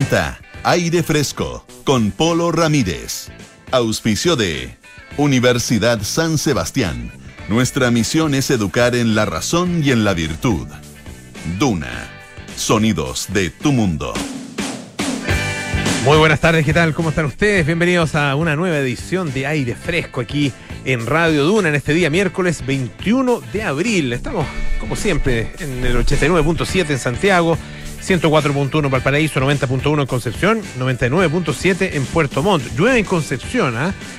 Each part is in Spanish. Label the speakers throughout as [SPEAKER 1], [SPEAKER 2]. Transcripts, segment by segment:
[SPEAKER 1] presenta Aire Fresco con Polo Ramírez. Auspicio de Universidad San Sebastián. Nuestra misión es educar en la razón y en la virtud. Duna. Sonidos de tu mundo.
[SPEAKER 2] Muy buenas tardes, ¿qué tal? ¿Cómo están ustedes? Bienvenidos a una nueva edición de Aire Fresco aquí en Radio Duna en este día miércoles 21 de abril. Estamos, como siempre, en el 89.7 en Santiago, 104.1 en Valparaíso, 90.1 en Concepción, 99.7 en Puerto Montt. Llueve en Concepción,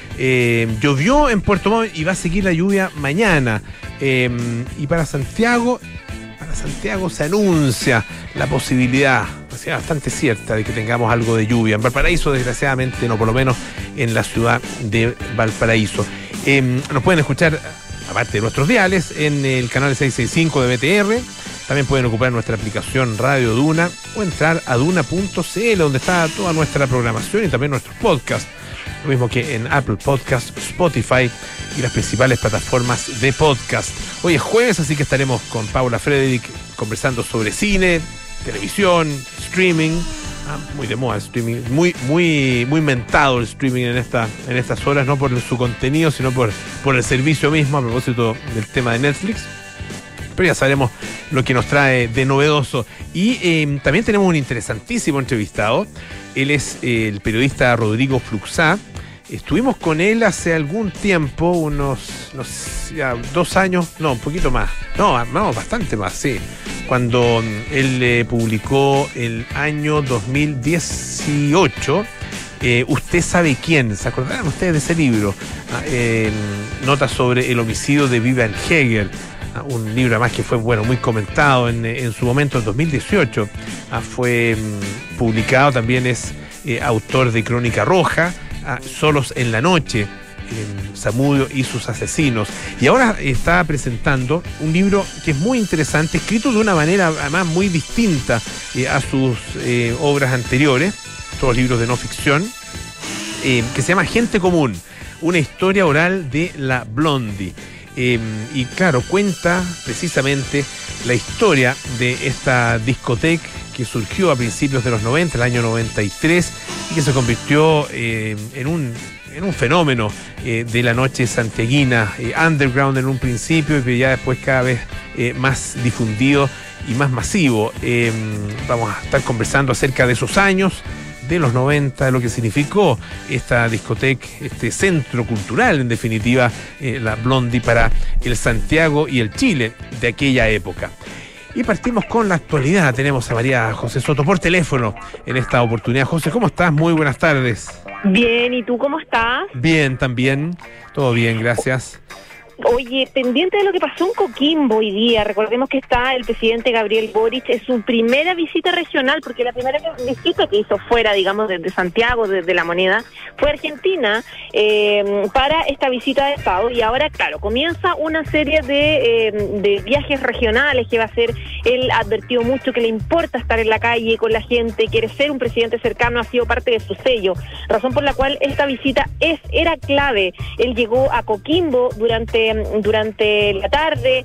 [SPEAKER 2] llovió en Puerto Montt y va a seguir la lluvia mañana. Y para Santiago se anuncia la posibilidad, bastante cierta, de que tengamos algo de lluvia. En Valparaíso, desgraciadamente, no, por lo menos en la ciudad de Valparaíso. Nos pueden escuchar, aparte de nuestros diales, en el canal 665 de BTR. También pueden ocupar nuestra aplicación Radio Duna o entrar a duna.cl, donde está toda nuestra programación y también nuestros podcasts. Lo mismo que en Apple Podcasts, Spotify y las principales plataformas de podcast. Hoy es jueves, así que estaremos con Paula Frederick conversando sobre cine, televisión, streaming. Muy de moda el streaming, muy mentado el streaming en estas horas, no por su contenido, sino por el servicio mismo, a propósito del tema de Netflix. Pero ya sabemos lo que nos trae de novedoso. Y también tenemos un interesantísimo entrevistado. Él es el periodista Rodrigo Fluxá. Estuvimos con él hace algún tiempo, unos 2 años, no, un poquito más. No, bastante más, sí. Cuando él publicó el año 2018, Usted sabe quién. ¿Se acordarán ustedes de ese libro? Notas sobre el homicidio de Vivian Hegel. Un libro además que fue muy comentado en su momento, en 2018. Fue publicado, también es autor de Crónica Roja, Solos en la Noche, Zamudio y sus asesinos. Y ahora está presentando un libro que es muy interesante, escrito de una manera además muy distinta a sus obras anteriores, todos libros de no ficción, que se llama Gente Común, una historia oral de la Blondie. Y claro, cuenta precisamente la historia de esta discoteca que surgió a principios de los 90, el año 93, y que se convirtió en un fenómeno de la noche santiaguina, underground en un principio, y ya después cada vez más difundido y más masivo. Vamos a estar conversando acerca de esos años, de los 90, de lo que significó esta discoteca, este centro cultural, en definitiva, la Blondie, para el Santiago y el Chile de aquella época. Y partimos con la actualidad. Tenemos a María José Soto por teléfono en esta oportunidad. José, ¿cómo estás? Muy buenas tardes.
[SPEAKER 3] Bien, ¿y tú cómo estás?
[SPEAKER 2] Bien, también. Todo bien, gracias.
[SPEAKER 3] Oye, pendiente de lo que pasó en Coquimbo hoy día, recordemos que está el presidente Gabriel Boric en su primera visita regional, porque la primera visita que hizo fuera, digamos, desde Santiago, desde La Moneda, fue a Argentina para esta visita de Estado, y ahora, claro, comienza una serie de viajes regionales que va a hacer. Él advirtió mucho que le importa estar en la calle con la gente, quiere ser un presidente cercano, ha sido parte de su sello, razón por la cual esta visita era clave. Él llegó a Coquimbo durante la tarde,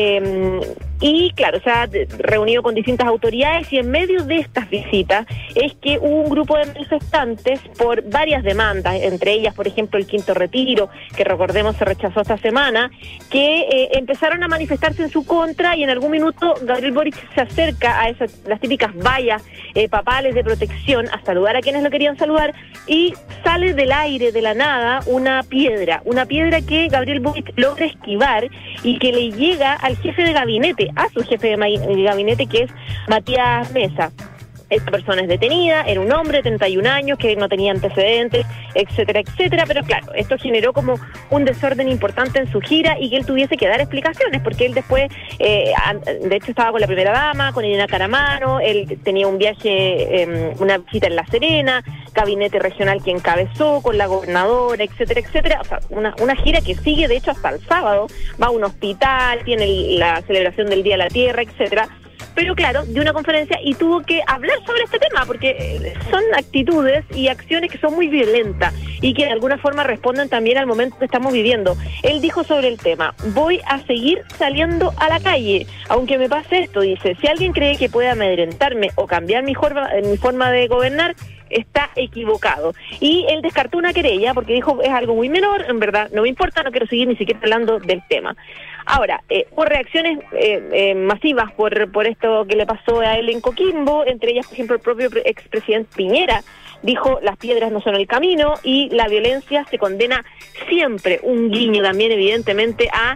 [SPEAKER 3] y claro, se ha reunido con distintas autoridades, y en medio de estas visitas es que hubo un grupo de manifestantes por varias demandas, entre ellas, por ejemplo, el quinto retiro, que recordemos se rechazó esta semana, que empezaron a manifestarse en su contra, y en algún minuto Gabriel Boric se acerca a las típicas vallas papales de protección a saludar a quienes lo querían saludar, y sale del aire, de la nada, una piedra que Gabriel Boric logra esquivar y que le llega al jefe de gabinete, a su jefe de gabinete, que es Matías Mesa. Esta persona es detenida, era un hombre de 31 años que no tenía antecedentes, etcétera, pero claro, esto generó como un desorden importante en su gira, y que él tuviese que dar explicaciones, porque él después, de hecho estaba con la primera dama, con Irina Caramano, él tenía un viaje, una visita en La Serena, gabinete regional que encabezó con la gobernadora, etcétera, o sea, una gira que sigue de hecho hasta el sábado, va a un hospital, tiene la celebración del Día de la Tierra, etcétera. pero claro, dio una conferencia y tuvo que hablar sobre este tema, porque son actitudes y acciones que son muy violentas y que de alguna forma responden también al momento que estamos viviendo. Él dijo sobre el tema: voy a seguir saliendo a la calle, aunque me pase esto, dice. Si alguien cree que puede amedrentarme o cambiar mi forma de gobernar, está equivocado. Y él descartó una querella porque dijo: es algo muy menor, en verdad no me importa, no quiero seguir ni siquiera hablando del tema. Ahora, por reacciones masivas por esto que le pasó a él en Coquimbo, entre ellas, por ejemplo, el propio expresidente Piñera dijo: las piedras no son el camino y la violencia se condena siempre. Un guiño también, evidentemente, a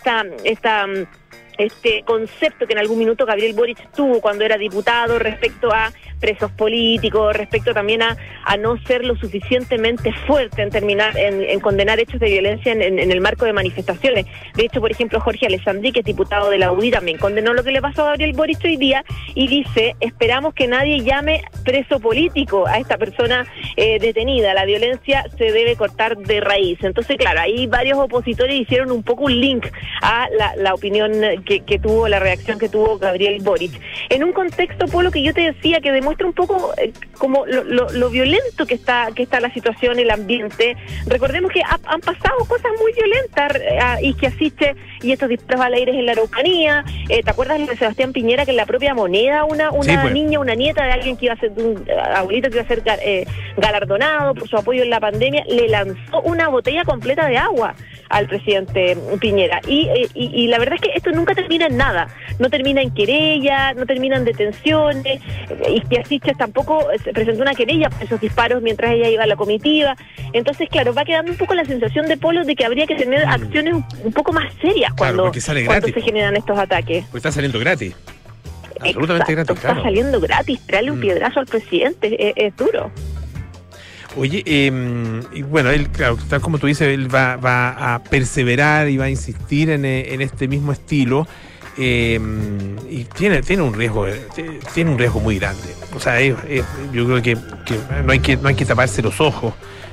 [SPEAKER 3] este concepto que en algún minuto Gabriel Boric tuvo cuando era diputado respecto a presos políticos, respecto también a no ser lo suficientemente fuerte en condenar hechos de violencia en el marco de manifestaciones. De hecho, por ejemplo, Jorge Alessandri, que es diputado de la UDI, también condenó lo que le pasó a Gabriel Boric hoy día y dice: esperamos que nadie llame preso político a esta persona detenida. La violencia se debe cortar de raíz. Entonces, claro, ahí varios opositores hicieron un poco un link a la opinión que tuvo, la reacción que tuvo Gabriel Boric. En un contexto, Polo, que yo te decía que demuestra un poco como lo violento que está la situación, el ambiente. Recordemos que han pasado cosas muy violentas, Isquiasiche y estos disparos al aire en la Araucanía. ¿Te acuerdas de Sebastián Piñera, que en la propia Moneda una
[SPEAKER 2] sí, pues,
[SPEAKER 3] niña, una nieta de alguien que iba a ser, un abuelito que iba a ser galardonado por su apoyo en la pandemia, le lanzó una botella completa de agua al presidente Piñera? Y la verdad es que esto nunca termina en nada, no termina en querella, no termina en detenciones. Isquiasiche tampoco presentó una querella por esos disparos mientras ella iba a la comitiva. Entonces, claro, va quedando un poco la sensación de Polo de que habría que tener acciones un poco más serias cuando se generan estos ataques.
[SPEAKER 2] Pues está saliendo gratis. Absolutamente gratis, claro.
[SPEAKER 3] Está saliendo gratis, traerle un piedrazo al presidente es duro.
[SPEAKER 2] Oye, y bueno, él, claro, tal como tú dices, él va a perseverar y va a insistir en este mismo estilo, y tiene un riesgo muy grande. O sea, yo creo que no hay que taparse los ojos.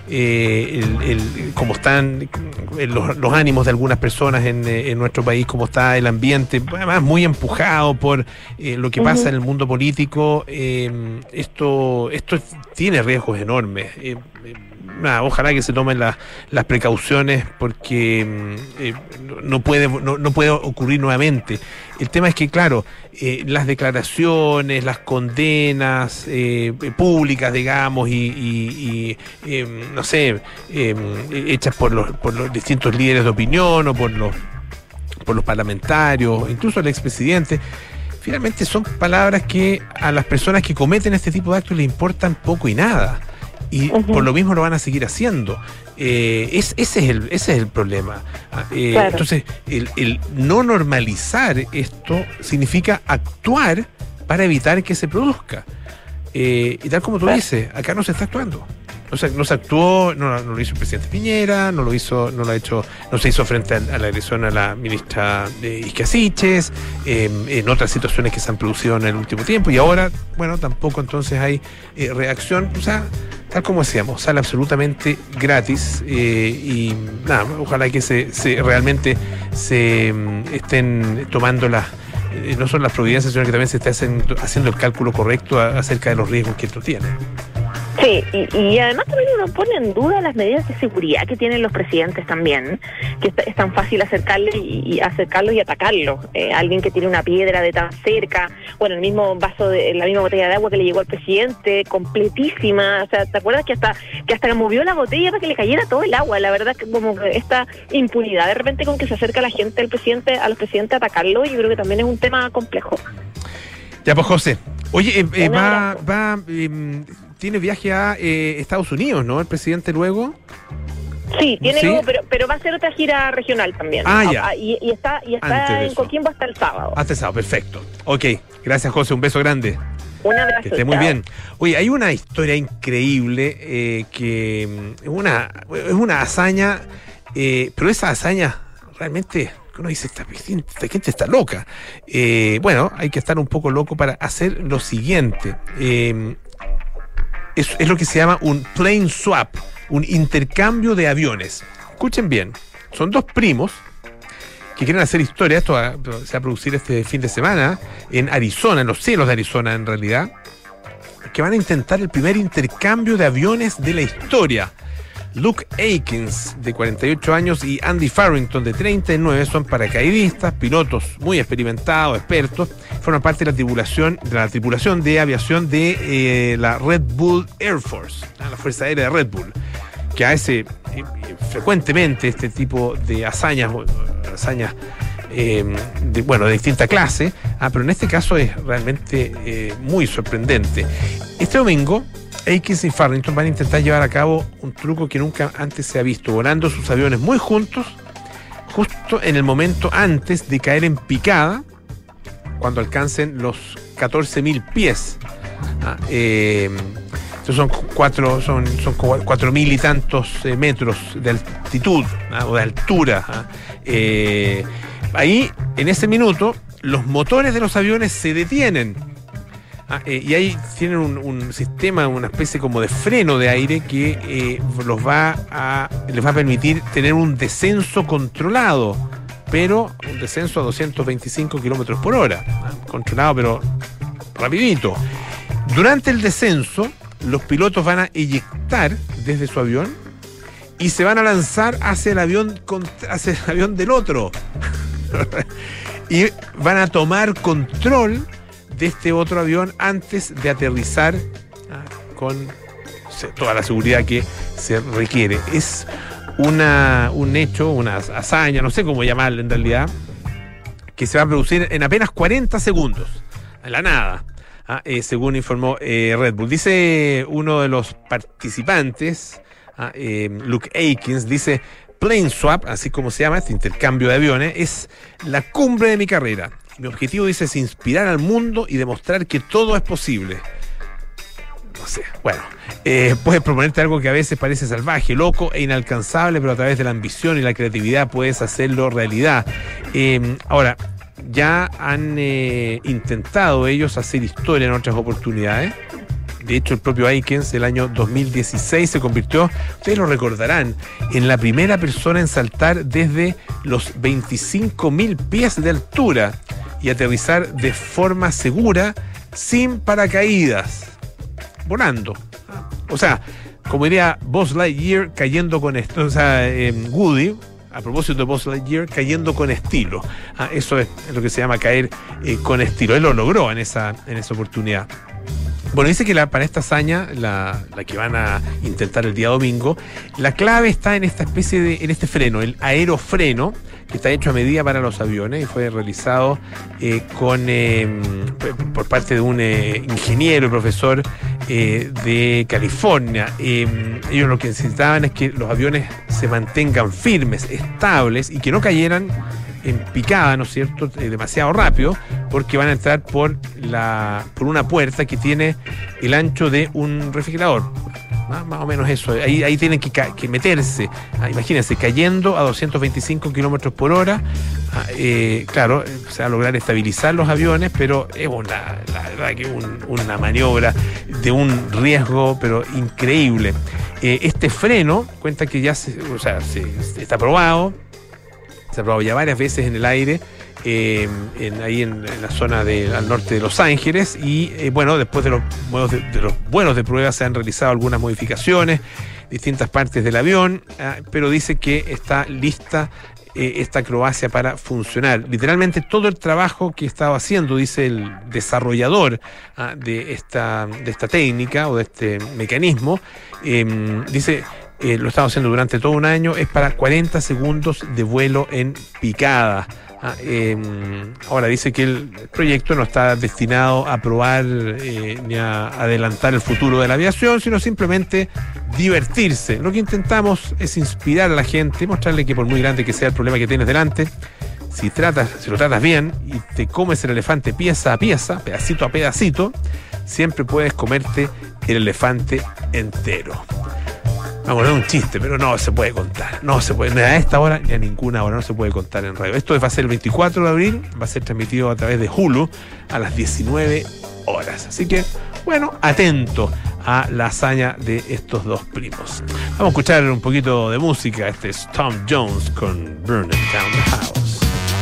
[SPEAKER 2] Cómo están los ánimos de algunas personas en nuestro país, cómo está el ambiente, además muy empujado por lo que pasa en el mundo político. Esto tiene riesgos enormes. Ojalá que se tomen las precauciones, porque no puede ocurrir nuevamente. El tema es que, claro, las declaraciones, las condenas públicas, digamos, y no sé, hechas por los distintos líderes de opinión o por los parlamentarios, incluso el expresidente, finalmente son palabras que a las personas que cometen este tipo de actos les importan poco y nada. Y por lo mismo lo van a seguir haciendo. Ese es el problema. Claro. Entonces, el no normalizar esto significa actuar para evitar que se produzca. Y tal como tú dices, acá no se está actuando. O sea, no se actuó, no lo hizo el presidente Piñera, no se hizo frente a la agresión a la ministra de Isquiasiches, en otras situaciones que se han producido en el último tiempo, y ahora, bueno, tampoco entonces hay reacción. O sea, tal como decíamos, sale absolutamente gratis, y nada, ojalá que realmente se estén tomando no solo las providencias, sino que también se esté haciendo el cálculo correcto acerca de los riesgos que esto tiene.
[SPEAKER 3] Sí, y además también uno pone en duda las medidas de seguridad que tienen los presidentes también, que es tan fácil acercarlos y atacarlos. Alguien que tiene una piedra de tan cerca, bueno, el mismo vaso la misma botella de agua que le llegó al presidente, completísima. O sea, ¿te acuerdas que hasta movió la botella para que le cayera todo el agua? La verdad que como que esta impunidad de repente con que se acerca la gente a los presidentes a atacarlo, yo creo que también es un tema complejo.
[SPEAKER 2] Ya, pues, José. Oye, tiene viaje a Estados Unidos, ¿no? El presidente luego.
[SPEAKER 3] Sí, tiene luego, pero va a hacer otra gira regional también.
[SPEAKER 2] Ya.
[SPEAKER 3] Y está en Coquimbo hasta el sábado.
[SPEAKER 2] Hasta el sábado, perfecto. Ok, gracias, José, un beso grande.
[SPEAKER 3] Un abrazo.
[SPEAKER 2] Que esté muy bien. Oye, hay una historia increíble que es una hazaña, pero esa hazaña realmente uno dice, esta gente está loca. Bueno, hay que estar un poco loco para hacer lo siguiente. Es lo que se llama un plane swap, un intercambio de aviones. Escuchen bien, son dos primos que quieren hacer historia. Esto se va a producir este fin de semana en Arizona, en los cielos de Arizona en realidad, que van a intentar el primer intercambio de aviones de la historia. Luke Aikins, de 48 años, y Andy Farrington, de 39, son paracaidistas, pilotos muy experimentados, expertos, forman parte de la tripulación de aviación de la Red Bull Air Force, la Fuerza Aérea de Red Bull, que hace frecuentemente este tipo de hazañas de distinta clase, pero en este caso es realmente muy sorprendente. Este domingo, Aikins y Farrington van a intentar llevar a cabo un truco que nunca antes se ha visto, volando sus aviones muy juntos, justo en el momento antes de caer en picada, cuando alcancen los 14.000 pies. Estos son 4.000 y tantos metros de altitud, o de altura. Ahí, en ese minuto, los motores de los aviones se detienen. Y ahí tienen un sistema, una especie como de freno de aire que les va a permitir tener un descenso controlado, pero un descenso a 225 kilómetros por hora. Controlado, pero rapidito. Durante el descenso, los pilotos van a eyectar desde su avión y se van a lanzar hacia el avión del otro. Y van a tomar control de este otro avión antes de aterrizar con toda la seguridad que se requiere. Es un hecho, una hazaña, no sé cómo llamarlo en realidad, que se va a producir en apenas 40 segundos, en la nada, según informó Red Bull. Dice uno de los participantes, Luke Aikins, dice: Plane Swap, así como se llama este intercambio de aviones, es la cumbre de mi carrera. Mi objetivo, dice, es inspirar al mundo y demostrar que todo es posible. No sé, bueno, puedes proponerte algo que a veces parece salvaje, loco e inalcanzable, pero a través de la ambición y la creatividad puedes hacerlo realidad. Ahora, ya han intentado ellos hacer historia en otras oportunidades. De hecho, el propio Aikins, el año 2016, se convirtió, ustedes lo recordarán, en la primera persona en saltar desde los 25.000 pies de altura y aterrizar de forma segura, sin paracaídas, volando. O sea, como diría Buzz Lightyear, cayendo con esto, o sea, Woody, a propósito de Buzz Lightyear, cayendo con estilo. Eso es lo que se llama caer con estilo. Él lo logró en esa oportunidad. Bueno, dice que para esta hazaña, la que van a intentar el día domingo, la clave está en esta especie en este freno, el aerofreno, que está hecho a medida para los aviones y fue realizado por parte de un ingeniero y profesor de California. Ellos lo que necesitaban es que los aviones se mantengan firmes, estables y que no cayeran en picada, ¿no es cierto?, demasiado rápido, porque van a entrar por una puerta que tiene el ancho de un refrigerador. Más o menos eso. Ahí tienen que meterse. Imagínense, cayendo a 225 kilómetros por hora. Claro, se va a lograr estabilizar los aviones, pero es la verdad que una maniobra de un riesgo, pero increíble. Este freno, cuenta que ya está probado. Se ha probado ya varias veces en el aire, ahí en la zona al norte de Los Ángeles, y bueno, después de los vuelos de prueba se han realizado algunas modificaciones, distintas partes del avión, pero dice que está lista esta acrobacia para funcionar. Literalmente todo el trabajo que estaba haciendo, dice el desarrollador de esta técnica o de este mecanismo, dice... lo estamos haciendo durante todo un año, es para 40 segundos de vuelo en picada. Ahora dice que el proyecto no está destinado a probar ni a adelantar el futuro de la aviación, sino simplemente divertirse. Lo que intentamos es inspirar a la gente, mostrarle que por muy grande que sea el problema que tienes delante, si lo tratas bien y te comes el elefante pieza a pieza, pedacito a pedacito, siempre puedes comerte el elefante entero. Vamos, no es un chiste, pero no se puede contar. No se puede, ni a esta hora ni a ninguna hora no se puede contar en radio. Esto va a ser el 24 de abril, va a ser transmitido a través de Hulu a las 19 horas. Así que, bueno, atento a la hazaña de estos dos primos. Vamos a escuchar un poquito de música. Este es Tom Jones con Burning Down the House.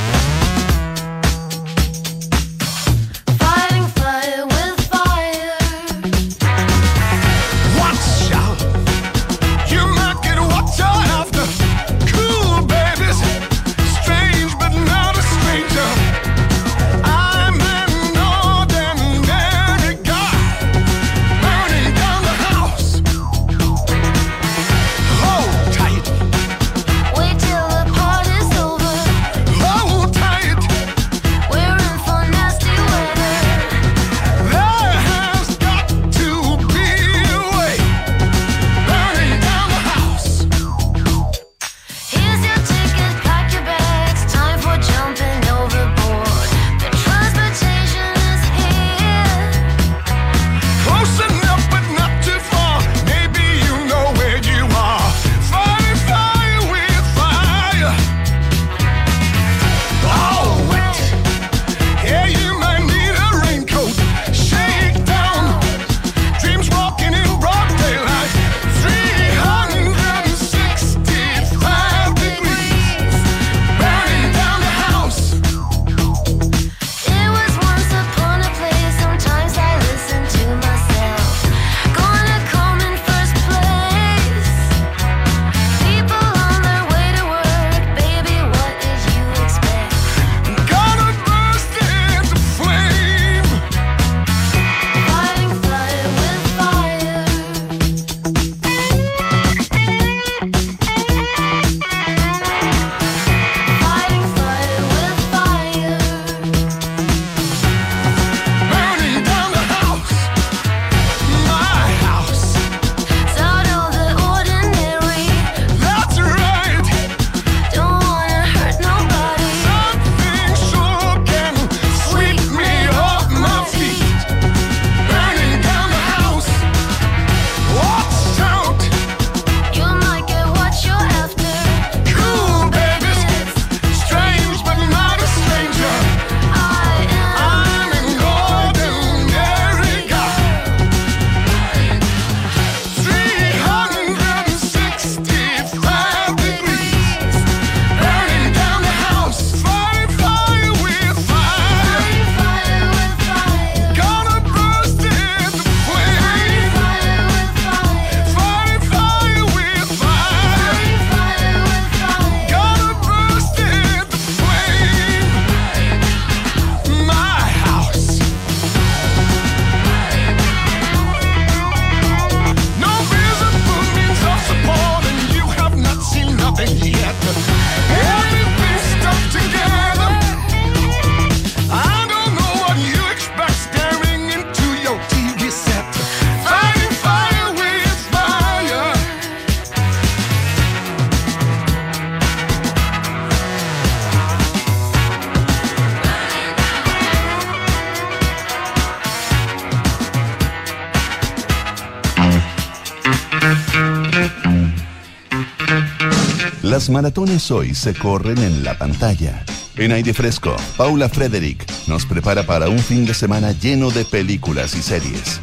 [SPEAKER 1] Las maratones hoy se corren en la pantalla. En Aire Fresco, Paula Frederick nos prepara para un fin de semana lleno de películas y series.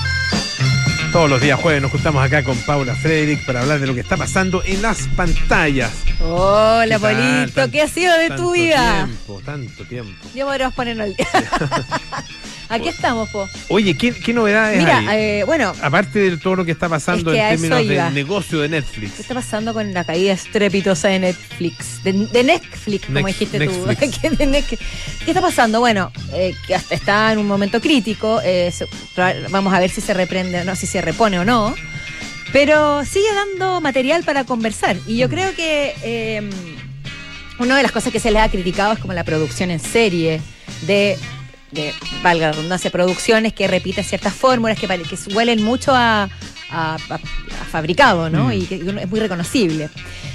[SPEAKER 2] Todos los días jueves nos juntamos acá con Paula Frederick para hablar de lo que está pasando en las pantallas.
[SPEAKER 4] Hola, Polito, ¿qué ha sido de tu vida?
[SPEAKER 2] Tanto tiempo.
[SPEAKER 4] Ya podríamos ponernos al día. Aquí estamos, po.
[SPEAKER 2] Oye, ¿qué novedades hay?
[SPEAKER 4] Bueno.
[SPEAKER 2] Aparte de todo lo que está pasando en términos del negocio de Netflix.
[SPEAKER 4] ¿Qué está pasando con la caída estrepitosa de Netflix? De Netflix, como dijiste tú. ¿Qué está pasando? Bueno, que hasta está en un momento crítico. Vamos a ver si se reprende o no, si se repone o no. Pero sigue dando material para conversar. Y yo creo que una de las cosas que se les ha criticado es como la producción en serie de valga la redundancia, producciones que repiten ciertas fórmulas que huelen mucho a fabricado, ¿no? Y que es muy reconocible.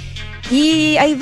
[SPEAKER 4] Y hay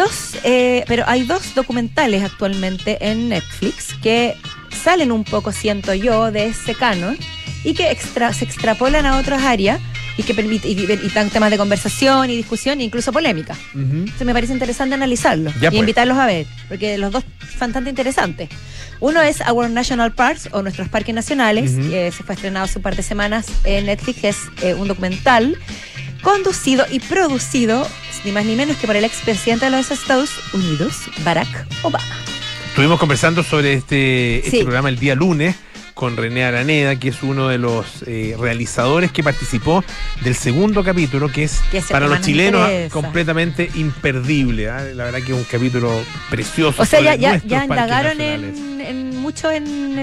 [SPEAKER 4] dos documentales actualmente en Netflix que salen un poco, siento yo, de ese canon y que se extrapolan a otras áreas y que dan temas de conversación y discusión e incluso polémica. Entonces me parece interesante analizarlos y invitarlos a ver, porque los dos son bastante interesantes. Uno es Our National Parks, o Nuestros Parques Nacionales, que se fue estrenado hace un par de semanas en Netflix, que es un documental conducido y producido, ni más ni menos que por el expresidente de los Estados Unidos, Barack Obama. Estuvimos conversando sobre este programa el día lunes con René Araneda, que es uno de los realizadores que participó del segundo capítulo, que es para los chilenos completamente imperdible. La verdad que es un capítulo precioso. O sea, ya indagaron mucho en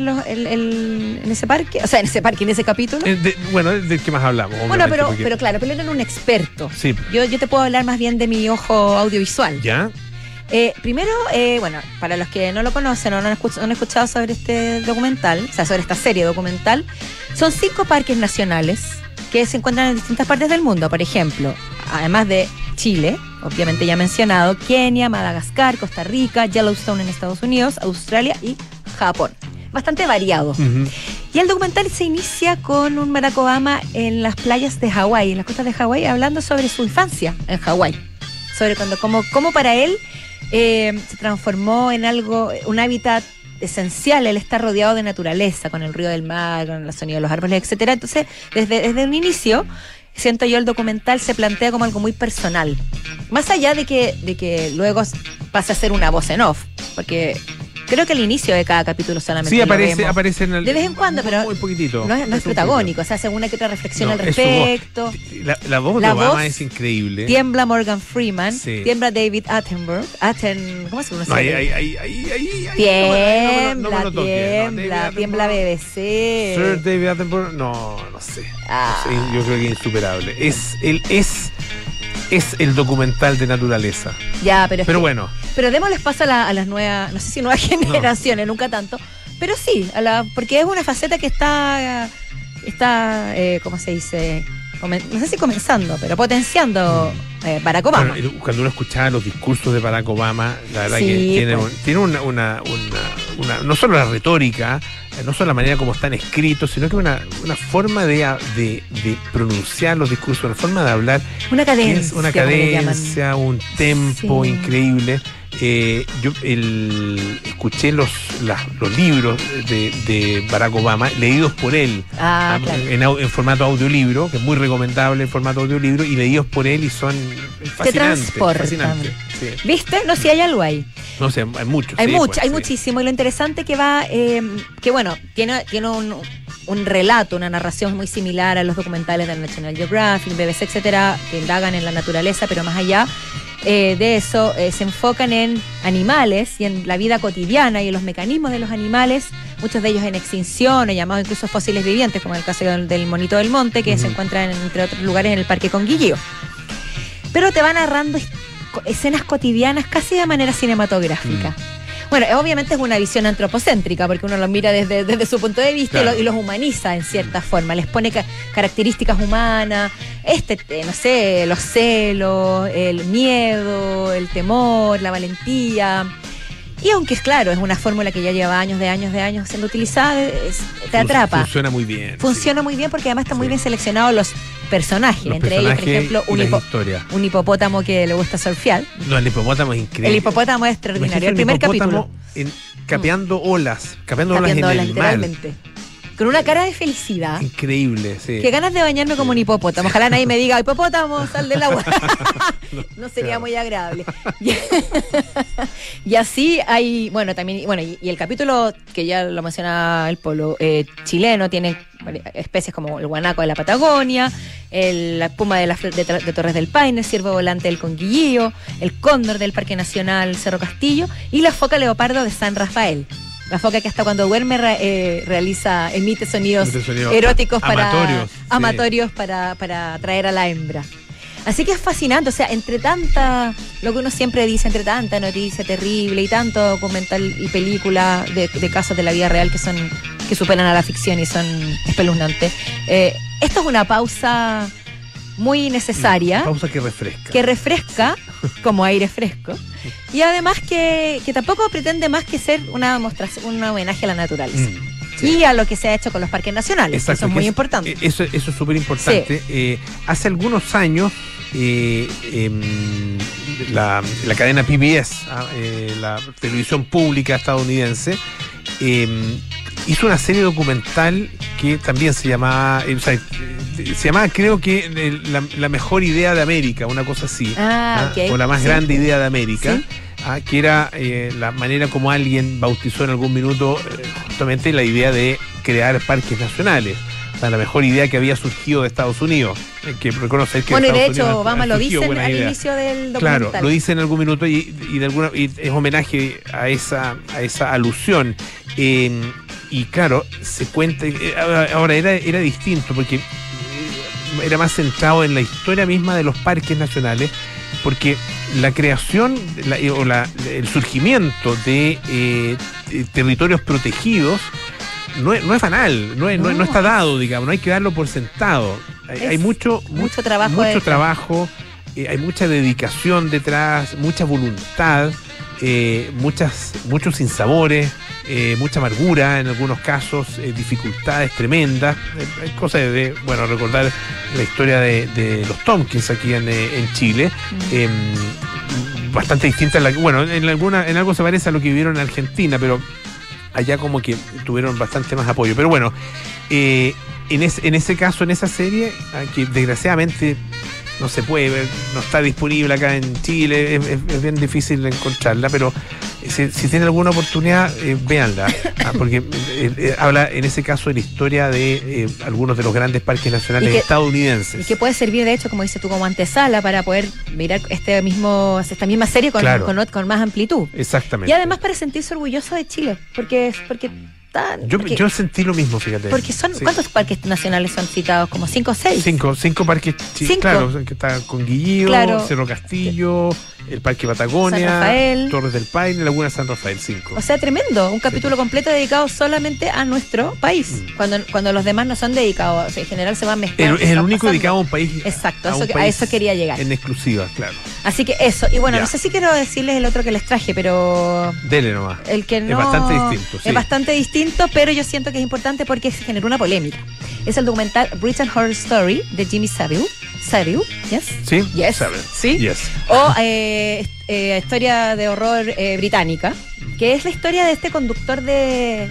[SPEAKER 4] ese parque, o sea, en ese capítulo. ¿De qué más hablamos? Bueno, pero claro, pero eran un experto. Sí. Yo te puedo hablar más bien de mi ojo audiovisual. ¿Ya? Primero, para los que no lo conocen o no han escuchado sobre este documental, o sea, sobre esta serie documental, son 5 parques nacionales que se encuentran en distintas partes del mundo. Por ejemplo, además de Chile, obviamente ya mencionado, Kenia, Madagascar, Costa Rica, Yellowstone en Estados Unidos, Australia y Japón. Bastante variado. Y el documental se inicia con un Barack Obama en las playas de Hawái, en las costas de Hawái, hablando sobre su infancia en Hawái. Sobre cómo para él se transformó en un hábitat esencial, el estar rodeado de naturaleza, con el ruido del mar, con el sonido de los árboles, etcétera. Entonces, desde un inicio, siento yo, el documental se plantea como algo muy personal. Más allá de que luego pase a ser una voz en off, porque creo que al inicio de cada capítulo solamente aparece en el, de vez en cuando, pero muy poquitito. No es protagónico, o sea, hace una que otra reflexión al respecto.
[SPEAKER 2] La voz de Obama es increíble.
[SPEAKER 4] Tiembla Morgan Freeman, tiembla David Attenborough, ¿cómo se pronuncia? Tiembla BBC.
[SPEAKER 2] Sir David Attenborough, no sé. Yo creo que es insuperable. Es el documental de naturaleza. Ya, pero bueno. Pero démosles paso a las nuevas, no sé si nuevas generaciones, nunca tanto, pero sí, porque es una faceta que está ¿cómo se dice? No sé si comenzando, pero potenciando Barack Obama. Bueno, cuando uno escuchaba los discursos de Barack Obama, la verdad que tiene una no solo la retórica, no solo la manera como están escritos, sino que una forma de pronunciar los discursos, una forma de hablar. Una cadencia, un tempo increíble. Yo escuché los libros de Barack Obama leídos por él en formato audiolibro, que es muy recomendable el formato audiolibro, y leídos por él y son fascinantes. Fascinantes. Sí. ¿Viste? No sé si hay algo ahí. No sé, hay mucho. Hay muchísimo. Y lo interesante que tiene un relato, una narración muy similar a los documentales de National Geographic, BBC, etcétera, que indagan en la naturaleza, pero más allá de eso, se enfocan en animales y en la vida cotidiana y en los mecanismos de los animales, muchos de ellos en extinción o llamados incluso fósiles vivientes, como en el caso del monito del monte, que se encuentran entre otros lugares en el Parque Conguillío. Pero te va narrando escenas cotidianas casi de manera cinematográfica. Bueno, obviamente es una visión antropocéntrica, porque uno los mira desde su punto de vista, claro, y los humaniza en cierta forma, les pone características humanas, no sé, los celos, el miedo, el temor, la valentía. Y aunque es claro, es una fórmula que ya lleva años siendo utilizada, te atrapa. Funciona muy bien. Funciona muy bien porque además están muy bien seleccionados
[SPEAKER 4] personajes. Entre ellos, por ejemplo, un hipopótamo que le gusta surfear.
[SPEAKER 2] No, el hipopótamo es increíble.
[SPEAKER 4] El hipopótamo es extraordinario. El primer capítulo.
[SPEAKER 2] Capeando olas en el
[SPEAKER 4] literalmente. Mar. Con una cara de felicidad.
[SPEAKER 2] Increíble, sí.
[SPEAKER 4] Qué ganas de bañarme como un hipopótamo. Ojalá nadie me diga, hipopótamo, sal del agua. No sería muy agradable. Y así hay, y el capítulo que ya lo menciona el Polo, chileno, tiene especies como el guanaco de la Patagonia, la puma de Torres del Paine, el ciervo volante del Conguillío, el cóndor del Parque Nacional Cerro Castillo y la foca leopardo de San Rafael. La foca que hasta cuando duerme emite sonidos eróticos amatorios para atraer a la hembra. Así que es fascinante, o sea, entre tanta, lo que uno siempre dice, entre tanta noticia terrible y tanto documental y película de casos de la vida real que superan a la ficción y son espeluznantes. Esto es una pausa muy necesaria.
[SPEAKER 2] Pausa que refresca.
[SPEAKER 4] Que refresca como aire fresco. Y además que tampoco pretende más que ser un homenaje a la naturaleza. Sí. Y a lo que se ha hecho con los parques nacionales.
[SPEAKER 2] Exacto,
[SPEAKER 4] eso es muy importante.
[SPEAKER 2] Eso es súper importante. Sí. Hace algunos años la cadena PBS, la televisión pública estadounidense, hizo una serie documental que también se llamaba, creo que la mejor idea de América, una cosa así, okay. O la más grande idea de América. ¿Sí? Que era la manera como alguien bautizó en algún minuto justamente la idea de crear parques nacionales. O sea, la mejor idea que había surgido de Estados Unidos. Que reconocer que
[SPEAKER 4] bueno, y de hecho Obama lo dice al inicio del documental.
[SPEAKER 2] Claro, lo dice en algún minuto y es homenaje a esa alusión. Y claro, se cuenta. Ahora era distinto porque era más centrado en la historia misma de los parques nacionales. Porque la creación el surgimiento de territorios protegidos no es banal, no está dado, digamos, no hay que darlo por sentado. Hay mucho trabajo, hay mucha dedicación detrás, mucha voluntad, muchos sinsabores, mucha amargura en algunos casos, dificultades tremendas. Hay cosas de recordar la historia de los Tompkins aquí en Chile, bastante distinta en algo se parece a lo que vivieron en Argentina, pero allá como que tuvieron bastante más apoyo. Pero bueno, en ese caso, en esa serie, que desgraciadamente no se puede ver, no está disponible acá en Chile, es bien difícil de encontrarla, pero si tienen alguna oportunidad, véanla, porque habla en ese caso de la historia de algunos de los grandes parques nacionales estadounidenses. Y
[SPEAKER 4] que puede servir, de hecho, como dices tú, como antesala para poder mirar esta misma serie con más amplitud.
[SPEAKER 2] Exactamente.
[SPEAKER 4] Y además para sentirse orgulloso de Chile, porque
[SPEAKER 2] yo sentí lo mismo, fíjate.
[SPEAKER 4] Porque ¿cuántos parques nacionales son citados? ¿Como 5 o 6?
[SPEAKER 2] 5 parques, claro, que está Conguillío, Cerro Castillo, el Parque Patagonia, Torres del Paine, Laguna San Rafael, 5.
[SPEAKER 4] O sea, tremendo, un capítulo completo dedicado solamente a nuestro país, cuando los demás no son dedicados, o sea, en general se van mezclando.
[SPEAKER 2] Es el único dedicado a un país.
[SPEAKER 4] Exacto, a eso quería llegar.
[SPEAKER 2] En exclusiva, claro.
[SPEAKER 4] Así que eso, y bueno, no sé si quiero decirles el otro que les traje, pero...
[SPEAKER 2] Dele nomás.
[SPEAKER 4] El que no...
[SPEAKER 2] Es bastante distinto, sí.
[SPEAKER 4] Es bastante distinto, pero yo siento que es importante porque se generó una polémica. Es el documental Britain Horror Story de Jimmy Savile, ¿yes?
[SPEAKER 2] Sí,
[SPEAKER 4] yes.
[SPEAKER 2] Savile.
[SPEAKER 4] ¿Sí?
[SPEAKER 2] Yes.
[SPEAKER 4] O historia de horror británica, que es la historia de este conductor de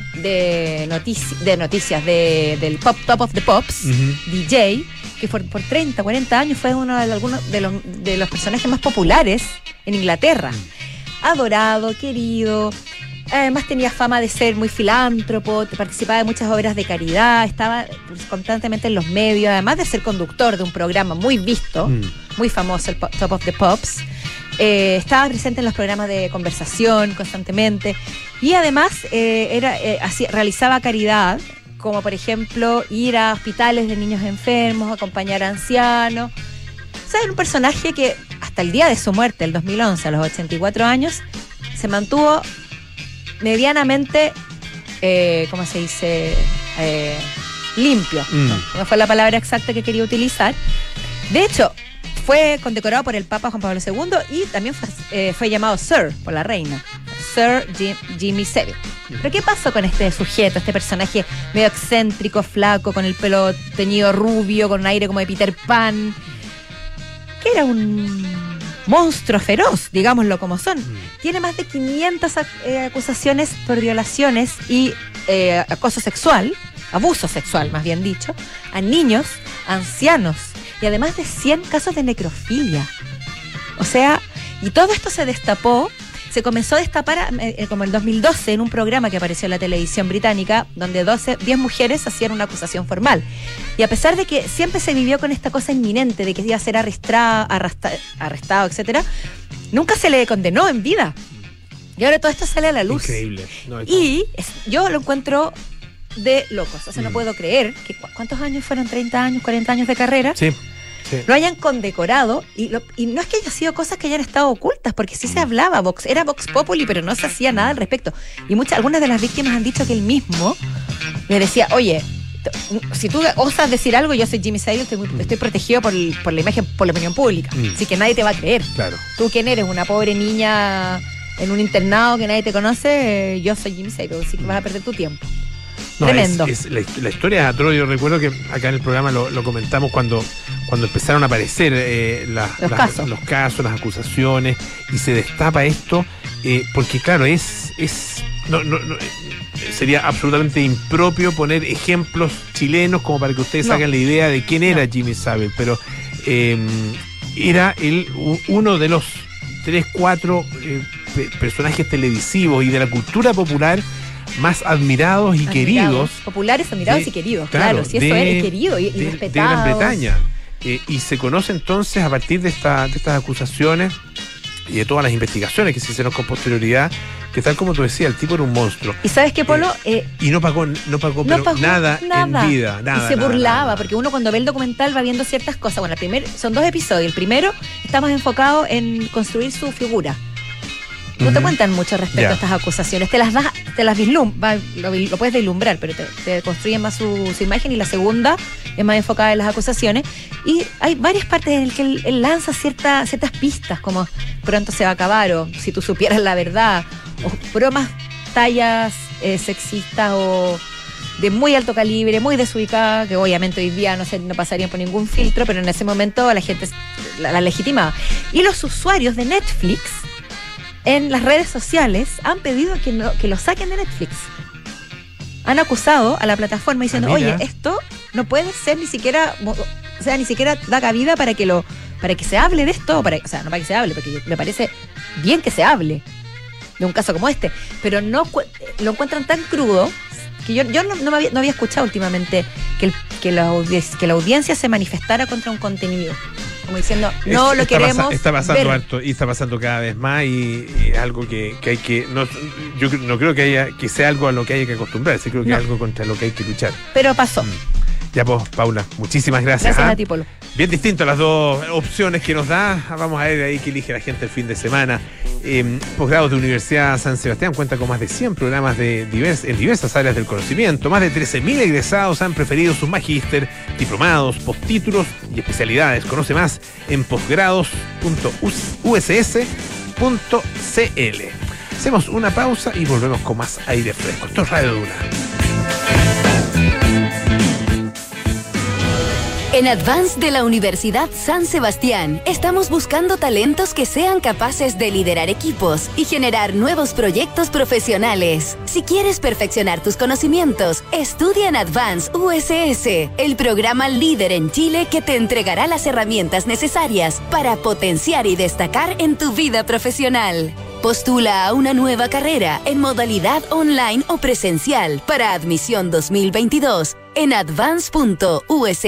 [SPEAKER 4] noticias del Top of the Pops, DJ, que por 30, 40 años fue uno de los personajes más populares en Inglaterra. Adorado, querido. Además tenía fama de ser muy filántropo, participaba de muchas obras de caridad, estaba constantemente en los medios, además de ser conductor de un programa muy visto, muy famoso, el Top of the Pops. Estaba presente en los programas de conversación constantemente y además realizaba caridad, como por ejemplo ir a hospitales de niños enfermos, acompañar a ancianos. O sea, era un personaje que hasta el día de su muerte, el 2011, a los 84 años, se mantuvo medianamente, ¿cómo se dice? Limpio. No fue la palabra exacta que quería utilizar. De hecho, fue condecorado por el Papa Juan Pablo II y también fue llamado Sir por la reina. Sir Jimmy Savile. ¿Pero qué pasó con este sujeto, este personaje medio excéntrico, flaco, con el pelo teñido rubio, con un aire como de Peter Pan? Que era un monstruo feroz, digámoslo como son. Tiene más de 500 acusaciones por violaciones y acoso sexual, abuso sexual más bien dicho, a niños, ancianos y además de 100 casos de necrofilia. O sea, y todo esto se destapó, se comenzó a destapar como en el 2012 en un programa que apareció en la televisión británica donde 10 mujeres hacían una acusación formal. Y a pesar de que siempre se vivió con esta cosa inminente de que iba a ser arrestado, etcétera, nunca se le condenó en vida. Y ahora todo esto sale a la luz.
[SPEAKER 2] Increíble.
[SPEAKER 4] Yo lo encuentro de locos. O sea, no puedo creer que ¿cuántos años fueron? 30 años, 40 años de carrera.
[SPEAKER 2] Sí.
[SPEAKER 4] Lo hayan condecorado y no es que haya sido cosas que hayan estado ocultas, porque sí se hablaba, era Vox Populi, pero no se hacía nada al respecto. Y algunas de las víctimas han dicho que él mismo le decía, oye, si tú osas decir algo, yo soy Jimmy Savile, estoy protegido por la imagen, por la opinión pública, así que nadie te va a creer.
[SPEAKER 2] Claro.
[SPEAKER 4] ¿Tú quién eres? ¿Una pobre niña en un internado que nadie te conoce? Yo soy Jimmy Savile, así que vas a perder tu tiempo.
[SPEAKER 2] No,
[SPEAKER 4] tremendo.
[SPEAKER 2] La historia es atroz. Yo recuerdo que acá en el programa lo comentamos cuando empezaron a aparecer los casos, las acusaciones, y se destapa esto, porque claro, sería absolutamente impropio poner ejemplos chilenos como para que ustedes hagan la idea de quién era Jimmy Savile, pero era uno de los 3, 4 personajes televisivos y de la cultura popular más admirados y queridos.
[SPEAKER 4] Populares, admirados y queridos, claro, si eso es querido y respetado.
[SPEAKER 2] De Gran Bretaña. Y se conoce entonces a partir de estas acusaciones y de todas las investigaciones que se hicieron con posterioridad, que tal como tú decías, el tipo era un monstruo.
[SPEAKER 4] ¿Y sabes qué, Polo?
[SPEAKER 2] Y no pagó nada en vida. Nada,
[SPEAKER 4] y se burlaba, porque uno cuando ve el documental va viendo ciertas cosas. Bueno, son 2 episodios. El primero está más enfocado en construir su figura. No te cuentan mucho respecto a estas acusaciones. Te las vislumbras, lo puedes vislumbrar, pero te construyen más su imagen. Y la segunda es más enfocada en las acusaciones. Y hay varias partes en las que él lanza ciertas pistas, como pronto se va a acabar, o si tú supieras la verdad, o bromas, tallas sexistas o de muy alto calibre, muy desubicada, que obviamente hoy día no pasarían por ningún filtro, pero en ese momento la gente la legitimaba. Y los usuarios de Netflix en las redes sociales han pedido que lo saquen de Netflix. Han acusado a la plataforma diciendo, oye, esto no puede ser ni siquiera da cabida para que se hable de esto, no para que se hable, porque me parece bien que se hable de un caso como este, pero no lo encuentran tan crudo que yo no había escuchado últimamente que la audiencia se manifestara contra un contenido. Como diciendo, lo queremos.
[SPEAKER 2] Está pasando
[SPEAKER 4] ver.
[SPEAKER 2] harto y está pasando cada vez más y es algo que hay que. Yo no creo que sea algo a lo que haya que acostumbrarse, creo que es algo contra lo que hay que luchar.
[SPEAKER 4] Pero pasó.
[SPEAKER 2] Ya pues, Paula, muchísimas gracias.
[SPEAKER 4] Gracias a ti, Polo.
[SPEAKER 2] Bien distinto las 2 opciones que nos da. Vamos a ver ahí qué elige la gente el fin de semana. Posgrados de Universidad San Sebastián cuenta con más de 100 programas en diversas áreas del conocimiento. Más de 13.000 egresados han preferido sus magíster, diplomados, posttítulos y especialidades. Conoce más en posgrados.uss.cl. Hacemos una pausa y volvemos con más aire fresco. Esto es Radio Duna.
[SPEAKER 5] En Advance de la Universidad San Sebastián, estamos buscando talentos que sean capaces de liderar equipos y generar nuevos proyectos profesionales. Si quieres perfeccionar tus conocimientos, estudia en Advance USS, el programa líder en Chile que te entregará las herramientas necesarias para potenciar y destacar en tu vida profesional. Postula a una nueva carrera en modalidad online o presencial para admisión 2022 en advance.uss.cl.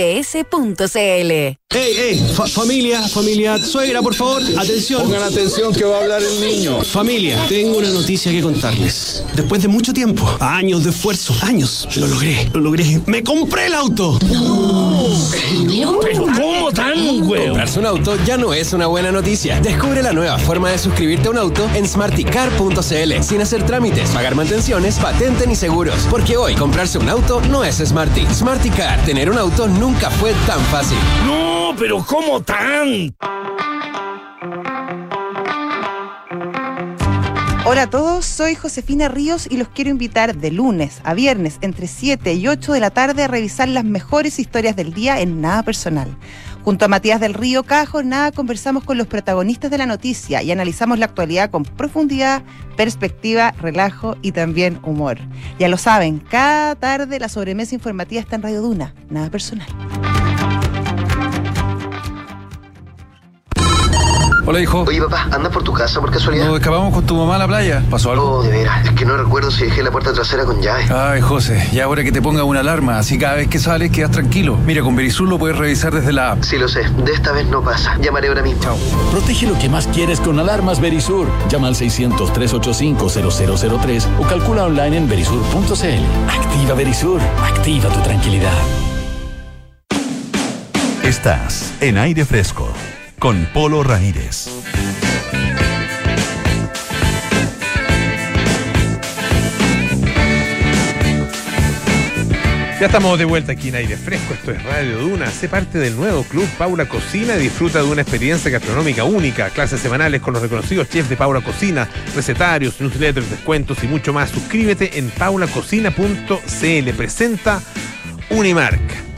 [SPEAKER 6] Familia, suegra, por favor, atención.
[SPEAKER 7] Pongan atención que va a hablar el niño.
[SPEAKER 6] Familia, tengo una noticia que contarles. Después de mucho tiempo, años de esfuerzo, lo logré. ¡Me compré el auto!
[SPEAKER 7] No. Pero ¿cómo tan, güey?
[SPEAKER 8] Comprarse un auto ya no es una buena noticia. Descubre la nueva forma de suscribirte a un auto en smarticar.cl, sin hacer trámites, pagar mantenciones, patente ni seguros. Porque hoy comprarse un auto no es Smarty. Smarticar, tener un auto nunca fue tan fácil.
[SPEAKER 7] No, pero ¿cómo tan?
[SPEAKER 9] Hola a todos, soy Josefina Ríos y los quiero invitar de lunes a viernes entre 7 y 8 de la tarde a revisar las mejores historias del día en Nada Personal. Junto a Matías del Río, cada jornada conversamos con los protagonistas de la noticia y analizamos la actualidad con profundidad, perspectiva, relajo y también humor. Ya lo saben, cada tarde la sobremesa informativa está en Radio Duna, Nada Personal.
[SPEAKER 10] Hola, hijo.
[SPEAKER 11] Oye, papá, ¿andas por tu casa por casualidad?
[SPEAKER 10] Nos escapamos con tu mamá a la playa. ¿Pasó algo?
[SPEAKER 11] Oh, de veras. Es que no recuerdo si dejé la puerta trasera con llave.
[SPEAKER 10] Ay, José, ya ahora que te ponga una alarma, así cada vez que sales quedas tranquilo. Mira, con Verisur lo puedes revisar desde la app.
[SPEAKER 11] Sí, lo sé. De esta vez no pasa. Llamaré ahora mismo.
[SPEAKER 10] Chao.
[SPEAKER 12] Protege lo que más quieres con alarmas Verisur. Llama al 600-385-0003 o calcula online en verisur.cl. Activa Verisur. Activa tu tranquilidad.
[SPEAKER 1] Estás en Aire Fresco con Polo Ramírez.
[SPEAKER 2] Ya estamos de vuelta aquí en Aire Fresco, esto es Radio Duna, sé parte del nuevo club Paula Cocina y disfruta de una experiencia gastronómica única, clases semanales con los reconocidos chefs de Paula Cocina, recetarios, newsletters, descuentos y mucho más. Suscríbete en paulacocina.cl, presenta Unimark.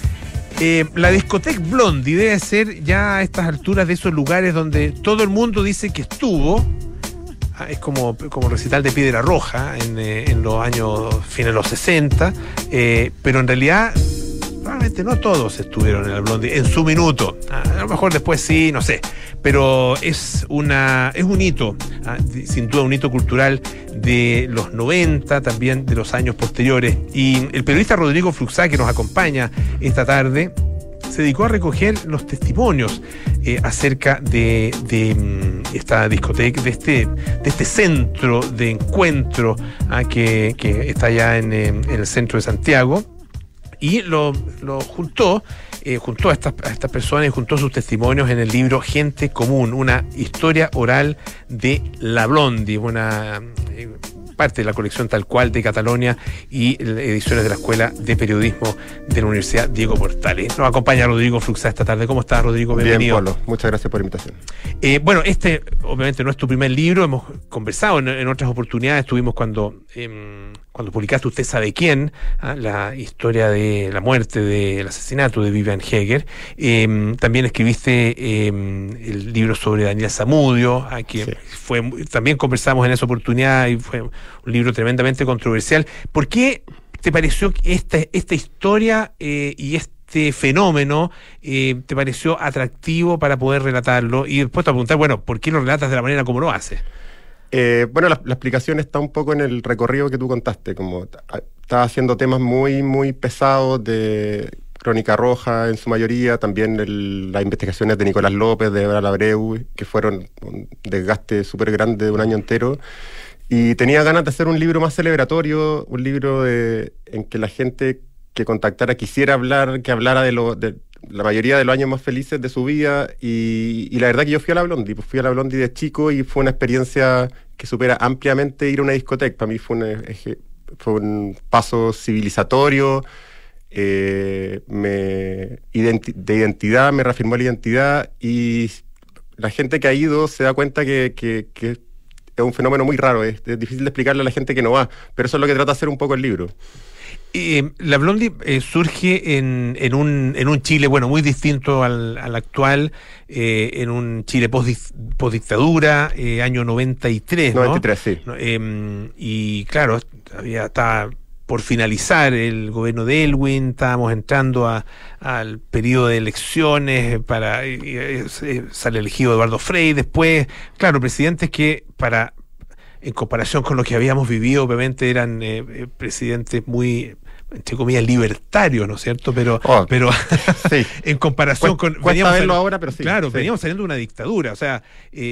[SPEAKER 2] La discoteca Blondie debe ser ya a estas alturas de esos lugares donde todo el mundo dice que estuvo. Es como recital de Piedra Roja en los años fines de los 60, pero en realidad probablemente no todos estuvieron en el Blondie en su minuto. A lo mejor después sí, no sé, pero es un hito, sin duda un hito cultural de los 90, también de los años posteriores. Y el periodista Rodrigo Fluxá, que nos acompaña esta tarde, se dedicó a recoger los testimonios acerca de esta discoteca, de este centro de encuentro que está allá en el centro de Santiago, y lo juntó a estas personas y juntó sus testimonios en el libro Gente Común, una historia oral de la Blondie, una parte de la colección Tal Cual de Catalonia y ediciones de la Escuela de Periodismo de la Universidad Diego Portales. Nos acompaña Rodrigo Fluxá esta tarde. ¿Cómo estás, Rodrigo? Bienvenido.
[SPEAKER 13] Bien, Polo. Muchas gracias por la invitación.
[SPEAKER 2] Bueno, este obviamente no es tu primer libro, hemos conversado en otras oportunidades, estuvimos cuando publicaste Usted sabe quién, la historia de la muerte, del asesinato de Vivian Heger. También escribiste el libro sobre Daniel Zamudio, que sí. También conversamos en esa oportunidad y fue un libro tremendamente controversial. ¿Por qué te pareció que esta historia y este fenómeno te pareció atractivo para poder relatarlo? Y después te voy a preguntar, bueno, ¿por qué lo relatas de la manera como lo haces?
[SPEAKER 13] Bueno, la explicación está un poco en el recorrido que tú contaste, como estaba haciendo temas muy, muy pesados de Crónica Roja en su mayoría, también las investigaciones de Nicolás López, de Ebral Abreu, que fueron un desgaste súper grande de un año entero, y tenía ganas de hacer un libro más celebratorio, un libro en que la gente que contactara quisiera hablar, que hablara de la mayoría de los años más felices de su vida, y la verdad que yo fui a la Blondie de chico y fue una experiencia que supera ampliamente ir a una discoteca. Para mí fue un paso civilizatorio, de identidad, me reafirmó la identidad, y la gente que ha ido se da cuenta que es un fenómeno muy raro, es difícil de explicarle a la gente que no va, pero eso es lo que trata de hacer un poco el libro.
[SPEAKER 2] La Blondie surge en un Chile, bueno, muy distinto al actual, en un Chile post-dictadura, año 93, ¿no?
[SPEAKER 13] 93, sí.
[SPEAKER 2] Y claro, estaba por finalizar el gobierno de Elwin, estábamos entrando al periodo de elecciones, sale elegido Eduardo Frei, después, claro, presidentes que en comparación con lo que habíamos vivido, obviamente eran presidentes muy, entre comillas, libertarios, ¿no es cierto? Pero sí. En comparación con...
[SPEAKER 13] Cuesta verlo ahora, pero sí.
[SPEAKER 2] Claro,
[SPEAKER 13] sí.
[SPEAKER 2] Veníamos saliendo de una dictadura, o sea...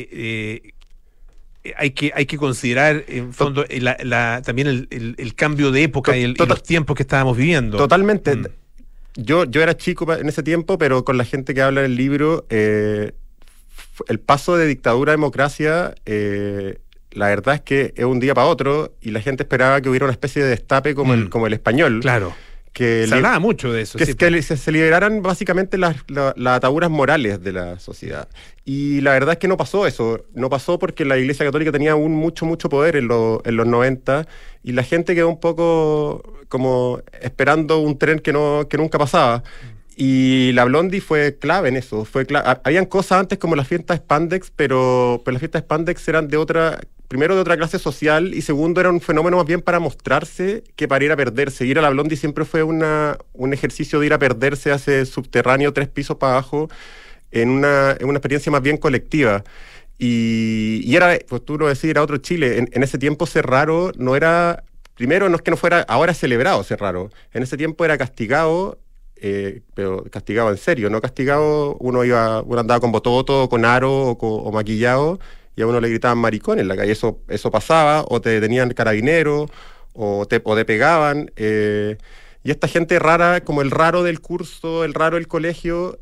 [SPEAKER 2] Hay que considerar, en fondo, también el cambio de época y los tiempos que estábamos viviendo.
[SPEAKER 13] Totalmente. Yo era chico en ese tiempo, pero con la gente que habla en el libro, el paso de dictadura a democracia, la verdad es que es un día para otro, y la gente esperaba que hubiera una especie de destape como el español.
[SPEAKER 2] Claro. se hablaba mucho de eso.
[SPEAKER 13] Que se liberaran básicamente las ataduras morales de la sociedad. Y la verdad es que no pasó eso. No pasó porque la Iglesia Católica tenía aún mucho poder en los 90 y la gente quedó un poco como esperando un tren que nunca pasaba. Y la Blondie fue clave en eso. Habían cosas antes como las fiestas Spandex, pero las fiestas Spandex eran primero de otra clase social y segundo era un fenómeno más bien para mostrarse que para ir a perderse. Ir a la Blondie siempre fue un ejercicio de ir a perderse hacia subterráneo, 3 pisos para abajo, en una experiencia más bien colectiva. Y era, pues tú lo decías, era otro Chile. En ese tiempo ser raro no era, primero no es que no fuera, ahora es celebrado ser raro. En ese tiempo era castigado, pero castigado en serio, no castigado, uno andaba con bototo, con aro o maquillado, y a uno le gritaban maricón en la calle, eso pasaba, o te detenían carabineros, o te pegaban, y esta gente rara, como el raro del curso, el raro del colegio,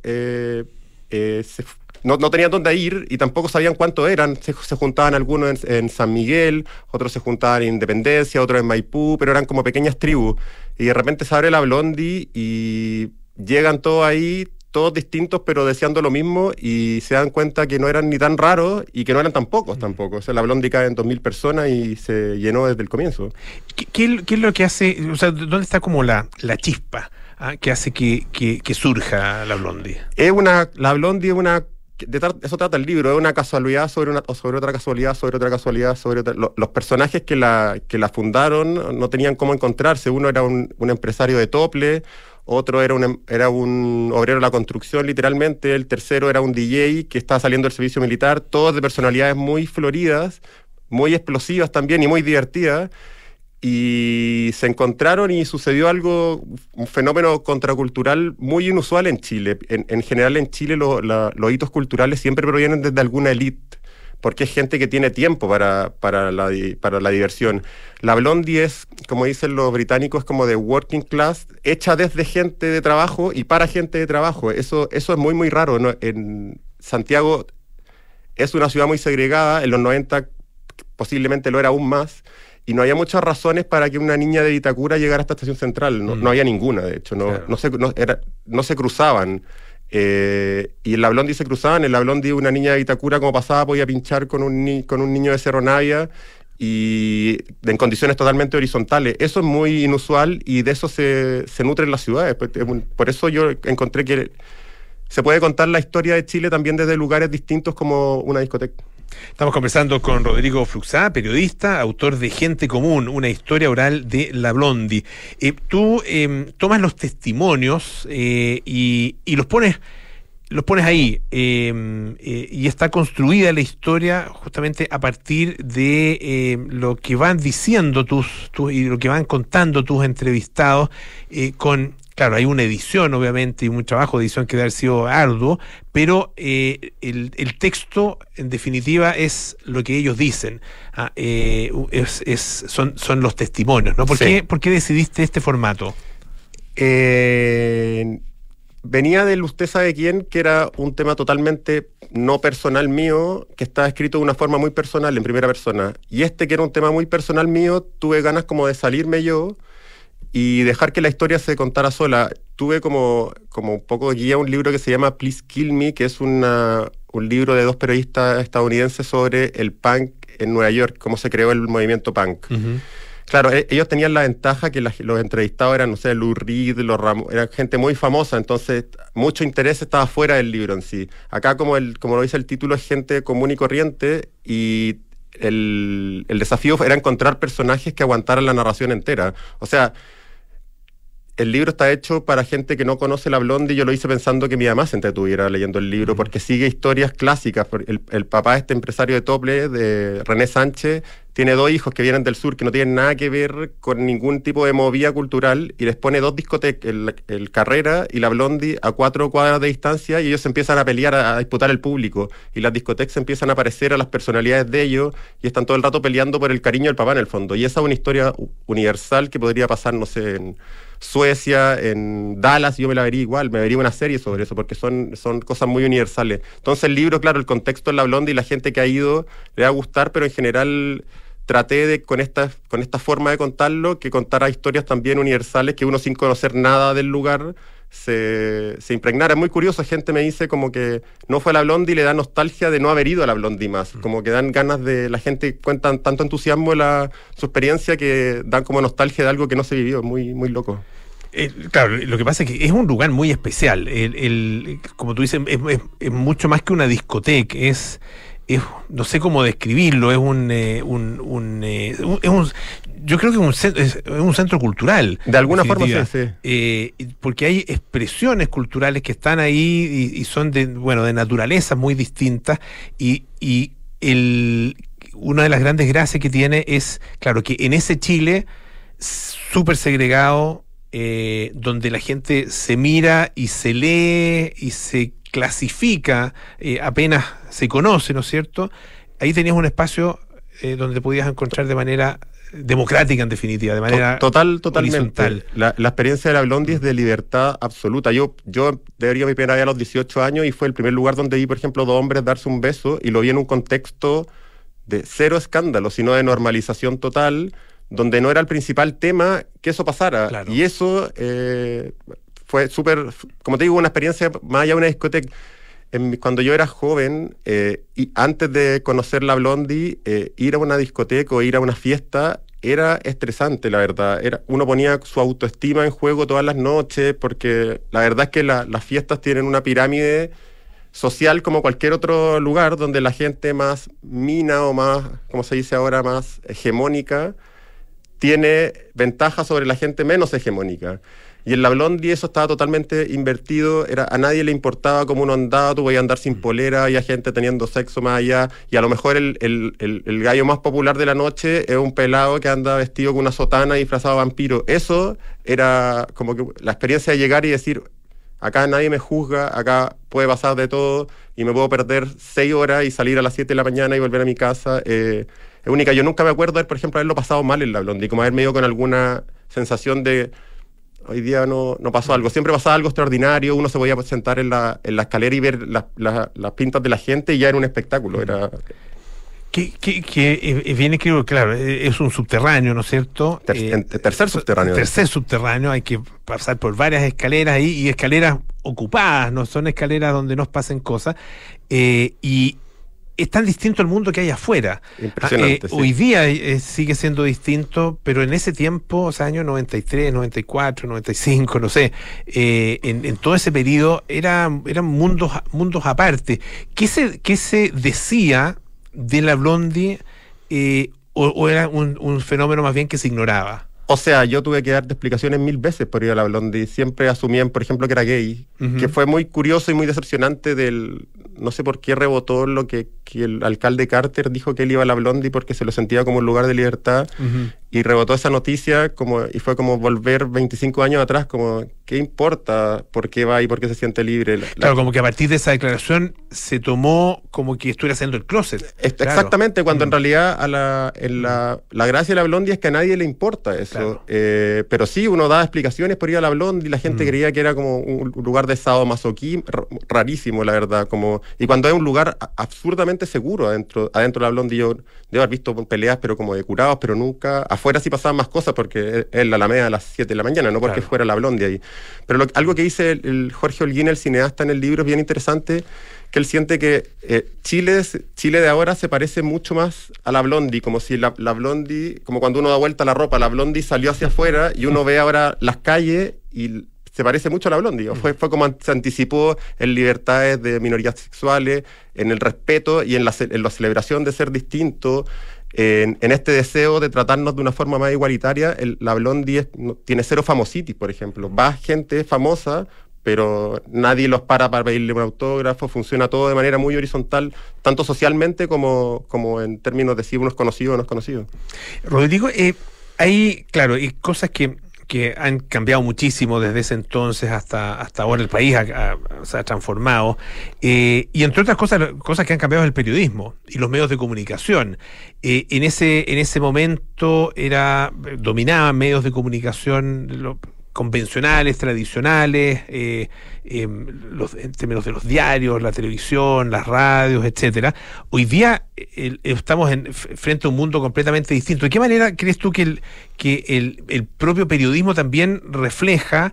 [SPEAKER 13] no tenían dónde ir, y tampoco sabían cuánto eran, se juntaban algunos en San Miguel, otros se juntaban en Independencia, otros en Maipú, pero eran como pequeñas tribus, y de repente se abre la Blondie, y llegan todos ahí, todos distintos, pero deseando lo mismo, y se dan cuenta que no eran ni tan raros y que no eran tan pocos tampoco. O sea, la Blondie cae en 2.000 personas y se llenó desde el comienzo.
[SPEAKER 2] ¿Qué es lo que hace, o sea, dónde está como la chispa que hace que surja la Blondie?
[SPEAKER 13] La Blondie es una... eso trata el libro, es una casualidad sobre otra casualidad, sobre otra casualidad, sobre otra... Los personajes que la fundaron no tenían cómo encontrarse. Uno era un empresario de tople, otro era un obrero de la construcción, literalmente, el tercero era un DJ que estaba saliendo del servicio militar, todos de personalidades muy floridas, muy explosivas también y muy divertidas, y se encontraron y sucedió algo, un fenómeno contracultural muy inusual en Chile. En general en Chile los hitos culturales siempre provienen desde alguna élite, porque es gente que tiene tiempo para la diversión. La Blondie es, como dicen los británicos, como de working class, hecha desde gente de trabajo y para gente de trabajo. Eso es muy, muy raro, ¿no? En Santiago es una ciudad muy segregada, en los 90 posiblemente lo era aún más, y no había muchas razones para que una niña de Vitacura llegara a esta estación central. No había ninguna, de hecho. No se cruzaban. Y en la Blondie se cruzaban. En la Blondie una niña de Vitacura, como pasaba, podía pinchar con un niño de Cerro Navia, y en condiciones totalmente horizontales. Eso es muy inusual y de eso se nutren las ciudades. Por eso yo encontré que se puede contar la historia de Chile también desde lugares distintos como una discoteca.
[SPEAKER 2] Estamos conversando con Rodrigo Fluxá, periodista, autor de Gente Común, una historia oral de la Blondie. Tú tomas los testimonios y los pones ahí, y está construida la historia justamente a partir de lo que van diciendo y lo que van contando tus entrevistados, claro, hay una edición, obviamente, y un trabajo de edición que debe haber sido arduo, pero el texto, en definitiva, es lo que ellos dicen. Son los testimonios, ¿no? ¿Por qué decidiste este formato?
[SPEAKER 13] Venía del Usted sabe quién, que era un tema totalmente no personal mío, que estaba escrito de una forma muy personal, en primera persona. Y que era un tema muy personal mío, tuve ganas como de salirme yo y dejar que la historia se contara sola. Tuve como un poco de guía un libro que se llama Please Kill Me, que es un libro de 2 periodistas estadounidenses sobre el punk en Nueva York, cómo se creó el movimiento punk. Uh-huh. Claro, ellos tenían la ventaja que los entrevistados eran, no sé, Lou Reed, eran gente muy famosa, entonces mucho interés estaba fuera del libro en sí. Acá, como lo dice el título, es gente común y corriente, y el desafío era encontrar personajes que aguantaran la narración entera. O sea, el libro está hecho para gente que no conoce la Blondie. Yo lo hice pensando que mi mamá se entretuviera leyendo el libro, porque sigue historias clásicas. El papá, este empresario de tople, de René Sánchez, tiene 2 hijos que vienen del sur, que no tienen nada que ver con ningún tipo de movida cultural, y les pone 2 discotecas, el Carrera y la Blondie, a 4 cuadras de distancia, y ellos empiezan a pelear, a disputar el público, y las discotecas empiezan a aparecer a las personalidades de ellos, y están todo el rato peleando por el cariño del papá en el fondo. Y esa es una historia universal que podría pasar, no sé, en Suecia, en Dallas. Yo me la vería igual, me vería una serie sobre eso, porque son cosas muy universales. Entonces el libro, claro, el contexto en la Blondie y la gente que ha ido le va a gustar, pero en general traté de, con esta forma de contarlo, que contara historias también universales que uno sin conocer nada del lugar se impregnara. Es muy curioso, gente me dice como que no fue a la Blondie y le da nostalgia de no haber ido a la Blondie más, como que dan ganas de, la gente cuenta tanto entusiasmo su experiencia que dan como nostalgia de algo que no se vivió, muy, muy loco.
[SPEAKER 2] Claro, lo que pasa es que es un lugar muy especial, como tú dices, es mucho más que una discoteca, no sé cómo describirlo, yo creo que es un centro cultural.
[SPEAKER 13] De alguna forma
[SPEAKER 2] sí. Porque hay expresiones culturales que están ahí y son de naturalezas muy distintas y una de las grandes gracias que tiene es, claro, que en ese Chile súper segregado, donde la gente se mira y se lee y se clasifica, apenas se conoce, ¿no es cierto? Ahí tenías un espacio donde te podías encontrar de manera democrática, en definitiva, de manera
[SPEAKER 13] totalmente.
[SPEAKER 2] Horizontal.
[SPEAKER 13] La experiencia de la Blondie es de libertad absoluta. Yo debería mi primera vez a los 18 años y fue el primer lugar donde vi, por ejemplo, dos hombres darse un beso y lo vi en un contexto de cero escándalo, sino de normalización total, donde no era el principal tema que eso pasara. Claro. Y eso fue súper, como te digo, una experiencia más allá de una discoteca. Cuando yo era joven, y antes de conocer la Blondie, ir a una discoteca o ir a una fiesta era estresante, la verdad. Uno ponía su autoestima en juego todas las noches, porque la verdad es que las fiestas tienen una pirámide social como cualquier otro lugar, donde la gente más mina o más, como se dice ahora, más hegemónica, tiene ventaja sobre la gente menos hegemónica. Y en la Blondie eso estaba totalmente invertido, a nadie le importaba cómo uno andaba, tú podías andar sin polera, había gente teniendo sexo más allá, y a lo mejor el gallo más popular de la noche es un pelado que anda vestido con una sotana y disfrazado de vampiro. Eso era como que la experiencia de llegar y decir, acá nadie me juzga, acá puede pasar de todo, y me puedo perder 6 horas y salir a las 7 de la mañana y volver a mi casa. Es única. Yo nunca me acuerdo, por ejemplo, haberlo pasado mal en la Blondie, como haberme ido con alguna sensación de hoy día no pasó algo. Siempre pasaba algo extraordinario, uno se podía sentar en la escalera y ver las pintas de la gente y ya era un espectáculo. Era...
[SPEAKER 2] Que viene, claro, es un subterráneo, ¿no es cierto?
[SPEAKER 13] Tercer subterráneo.
[SPEAKER 2] Tercer subterráneo, hay que pasar por varias escaleras ahí, y escaleras ocupadas, no son escaleras donde nos pasen cosas, y es tan distinto el mundo que hay afuera.
[SPEAKER 13] Impresionante, sí.
[SPEAKER 2] Hoy día sigue siendo distinto, pero en ese tiempo, o sea, años 93, 94, 95, no sé, en todo ese periodo eran mundos aparte. ¿Qué se decía de la Blondie, o era un fenómeno más bien que se ignoraba?
[SPEAKER 13] O sea, yo tuve que darte explicaciones 1000 veces por ir a la Blondie. Siempre asumían, por ejemplo, que era gay, que fue muy curioso y muy decepcionante no sé por qué rebotó lo que el alcalde Carter dijo que él iba a la Blondie porque se lo sentía como un lugar de libertad, y rebotó esa noticia y fue como volver 25 años atrás, como, ¿qué importa por qué va y por qué se siente libre?
[SPEAKER 2] Claro, como que a partir de esa declaración se tomó como que estuviera haciendo el closet.
[SPEAKER 13] Exactamente, cuando en realidad la gracia de la Blondie es que a nadie le importa eso. Claro. Pero sí, uno da explicaciones por ir a la Blondie, la gente creía que era como un lugar de sadomasoquismo, rarísimo, la verdad, y cuando es un lugar absurdamente seguro adentro de la Blondie. Yo debo haber visto peleas, pero como de curados, pero nunca... Afuera sí pasaban más cosas, porque es la Alameda a las 7 de la mañana, no porque fuera la Blondie ahí. Pero algo que dice el Jorge Holguín, el cineasta, en el libro, es bien interesante, que él siente que Chile de ahora se parece mucho más a la Blondie, como si la Blondie, como cuando uno da vuelta la ropa, la Blondie salió hacia afuera y uno ve ahora las calles y se parece mucho a la Blondie. Fue como se anticipó en libertades de minorías sexuales, en el respeto y en la celebración de ser distinto, en este deseo de tratarnos de una forma más igualitaria. La Blondie tiene cero famositis, por ejemplo. Va gente famosa, pero nadie los para pedirle un autógrafo. Funciona todo de manera muy horizontal, tanto socialmente como en términos de si uno es conocido o no es conocido.
[SPEAKER 2] Rodrigo, hay cosas que han cambiado muchísimo desde ese entonces hasta ahora. El país se ha transformado, y entre otras cosas que han cambiado es el periodismo y los medios de comunicación. En ese momento dominaban medios de comunicación convencionales, tradicionales, en términos de los diarios, la televisión, las radios, etcétera. Hoy día estamos frente a un mundo completamente distinto. ¿De qué manera crees tú que el propio periodismo también refleja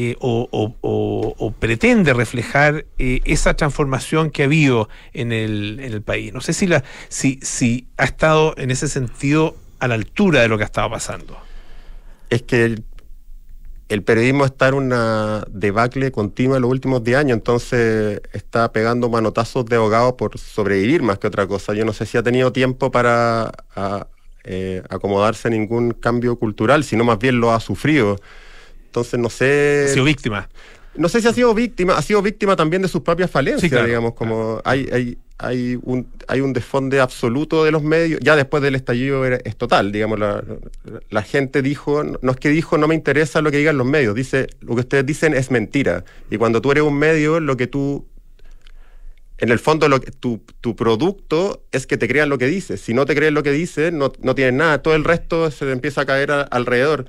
[SPEAKER 2] o pretende reflejar esa transformación que ha habido en el país? No sé si ha estado en ese sentido a la altura de lo que ha estado pasando.
[SPEAKER 13] Es que el periodismo está en una debacle continua en los últimos 10 años, entonces está pegando manotazos de ahogado por sobrevivir más que otra cosa. Yo no sé si ha tenido tiempo para acomodarse a ningún cambio cultural, sino más bien lo ha sufrido. Entonces no sé...
[SPEAKER 2] Ha sido víctima.
[SPEAKER 13] No sé si ha sido víctima también de sus propias falencias, sí, claro, digamos, como
[SPEAKER 2] claro.
[SPEAKER 13] Hay un desfonde absoluto de los medios. Ya después del estallido es total, digamos, la gente dijo, no es que dijo no me interesa lo que digan los medios, dice lo que ustedes dicen es mentira. Y cuando tú eres un medio, lo que tú, en el fondo, tu producto es que te crean lo que dices. Si no te creen lo que dices, no tienes nada, todo el resto se empieza a caer alrededor.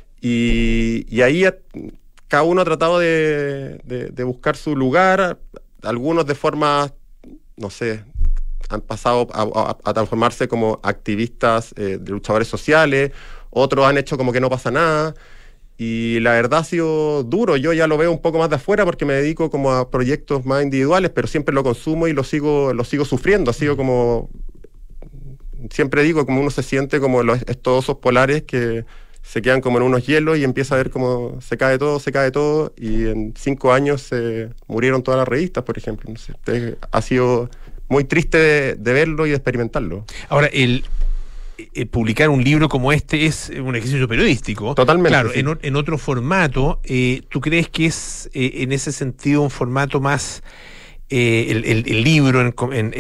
[SPEAKER 13] Y ahí cada uno ha tratado de buscar su lugar, algunos de forma, no sé, han pasado a transformarse como activistas de luchadores sociales, otros han hecho como que no pasa nada, y la verdad ha sido duro. Yo ya lo veo un poco más de afuera porque me dedico como a proyectos más individuales, pero siempre lo consumo y lo sigo sufriendo. Ha sido como, siempre digo, como uno se siente como estos osos polares que se quedan como en unos hielos y empieza a ver cómo se cae todo, y en 5 años se murieron todas las revistas, por ejemplo. No sé, ha sido muy triste de verlo y de experimentarlo.
[SPEAKER 2] Ahora, publicar un libro como este es un ejercicio periodístico.
[SPEAKER 13] Totalmente.
[SPEAKER 2] Claro,
[SPEAKER 13] sí.
[SPEAKER 2] en otro formato, ¿tú crees que es en ese sentido un formato más... el libro en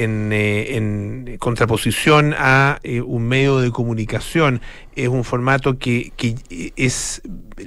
[SPEAKER 2] contraposición a un medio de comunicación es un formato que es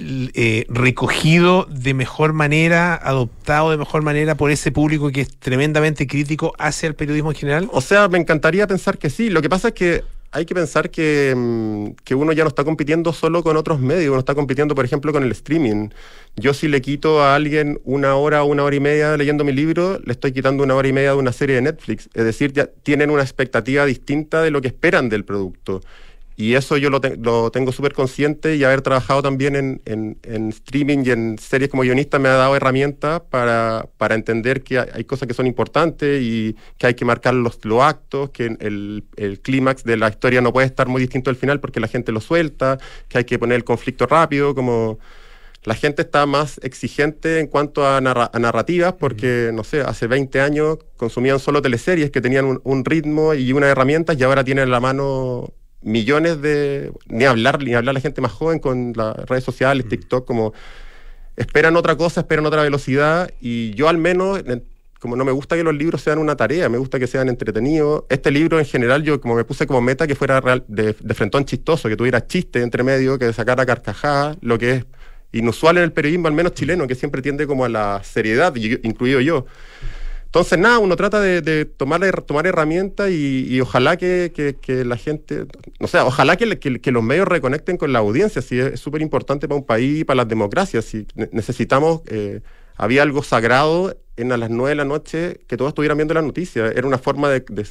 [SPEAKER 2] recogido de mejor manera, adoptado de mejor manera por ese público que es tremendamente crítico hacia el periodismo en general?
[SPEAKER 13] O sea, me encantaría pensar que sí. Lo que pasa es que hay que pensar que uno ya no está compitiendo solo con otros medios, uno está compitiendo, por ejemplo, con el streaming. Yo si le quito a alguien 1 hora o 1 hora y media leyendo mi libro, le estoy quitando 1 hora y media de una serie de Netflix. Es decir, ya tienen una expectativa distinta de lo que esperan del producto. Y eso yo lo tengo súper consciente, y haber trabajado también en streaming y en series como guionista me ha dado herramientas para entender que hay cosas que son importantes y que hay que marcar los actos, que el clímax de la historia no puede estar muy distinto al final porque la gente lo suelta, que hay que poner el conflicto rápido, como... La gente está más exigente en cuanto a narrativas porque, no sé, hace 20 años consumían solo teleseries que tenían un ritmo y unas herramientas, y ahora tienen en la mano millones de... Ni hablar la gente más joven con las redes sociales, TikTok, como esperan otra cosa, esperan otra velocidad, y yo al menos, como no me gusta que los libros sean una tarea, me gusta que sean entretenidos. Este libro en general yo como me puse como meta que fuera de frentón chistoso, que tuviera chiste entre medio, que sacara carcajadas, lo que es inusual en el periodismo, al menos chileno, que siempre tiende como a la seriedad, incluido yo. Entonces, nada, uno trata de tomar herramientas y ojalá que la gente, o sea, ojalá que los medios reconecten con la audiencia. Sí, es súper importante para un país y para las democracias. Si necesitamos, había algo sagrado a las 9 de la noche que todos estuvieran viendo las noticias. Era una forma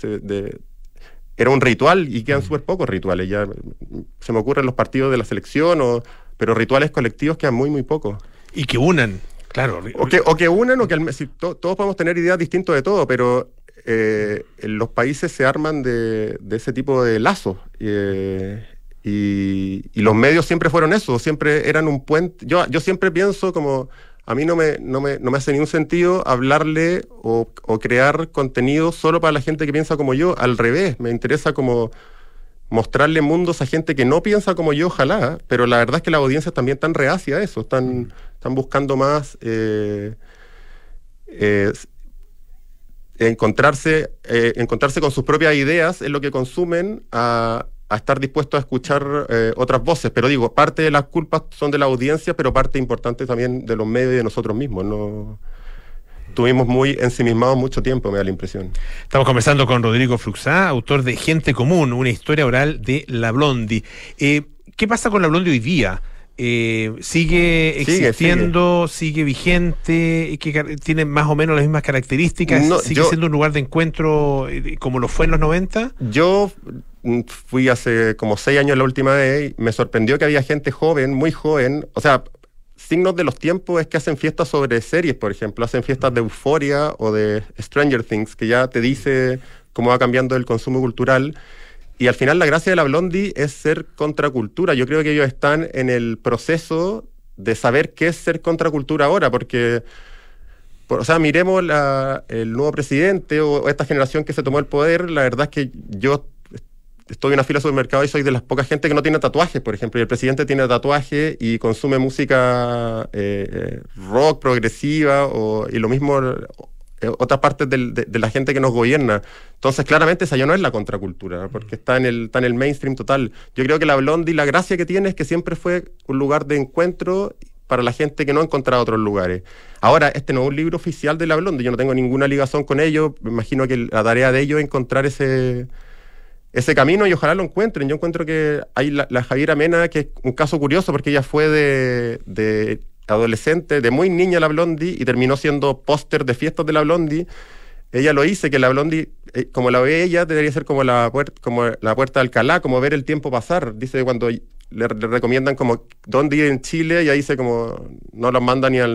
[SPEAKER 13] era un ritual, y quedan súper pocos rituales. Ya se me ocurren los partidos de la selección, pero rituales colectivos quedan muy, muy pocos.
[SPEAKER 2] Y que unan. Claro.
[SPEAKER 13] O que unan, todos podemos tener ideas distintas de todo, pero los países se arman de ese tipo de lazos. Y los medios siempre fueron eso, siempre eran un puente. Yo siempre pienso como, a mí no me hace ningún sentido hablarle o crear contenido solo para la gente que piensa como yo. Al revés, me interesa como mostrarle mundos a gente que no piensa como yo, ojalá, pero la verdad es que las audiencias también están reacias a eso, están buscando más encontrarse con sus propias ideas en lo que consumen, a estar dispuestos a escuchar otras voces. Pero digo, parte de las culpas son de la audiencia, pero parte importante también de los medios y de nosotros mismos. No estuvimos muy ensimismados mucho tiempo, me da la impresión.
[SPEAKER 2] Estamos conversando con Rodrigo Fluxá, autor de Gente Común, una historia oral de La Blondie. ¿Qué pasa con La Blondie hoy día? ¿sigue existiendo, sigue vigente, que tiene más o menos las mismas características? No, ¿sigue siendo un lugar de encuentro como lo fue en los 90?
[SPEAKER 13] Yo fui hace como 6 años la última vez y me sorprendió que había gente joven, muy joven, o sea, signos de los tiempos es que hacen fiestas sobre series, por ejemplo, hacen fiestas de Euphoria o de Stranger Things, que ya te dice cómo va cambiando el consumo cultural. Y al final la gracia de la Blondie es ser contracultura. Yo creo que ellos están en el proceso de saber qué es ser contracultura ahora, porque, o sea, miremos el nuevo presidente o esta generación que se tomó el poder. La verdad es que yo estoy en una fila de supermercado y soy de las pocas gente que no tiene tatuajes, por ejemplo, y el presidente tiene tatuajes y consume música rock, progresiva, y lo mismo otras partes de la gente que nos gobierna. Entonces, claramente esa ya no es la contracultura, porque está en el mainstream total. Yo creo que la Blondie, la gracia que tiene es que siempre fue un lugar de encuentro para la gente que no ha encontrado otros lugares. Ahora, este no es un libro oficial de la Blondie, yo no tengo ninguna ligación con ellos, me imagino que la tarea de ellos es encontrar ese camino y ojalá lo encuentren. Yo encuentro que hay la Javiera Mena, que es un caso curioso porque ella fue de adolescente, de muy niña la Blondie y terminó siendo póster de fiestas de la Blondie. Ella lo dice, que la Blondie, como la ve ella, debería ser como la puerta de Alcalá, como ver el tiempo pasar. Dice cuando le recomiendan como dónde ir en Chile, ella dice como no los manda ni a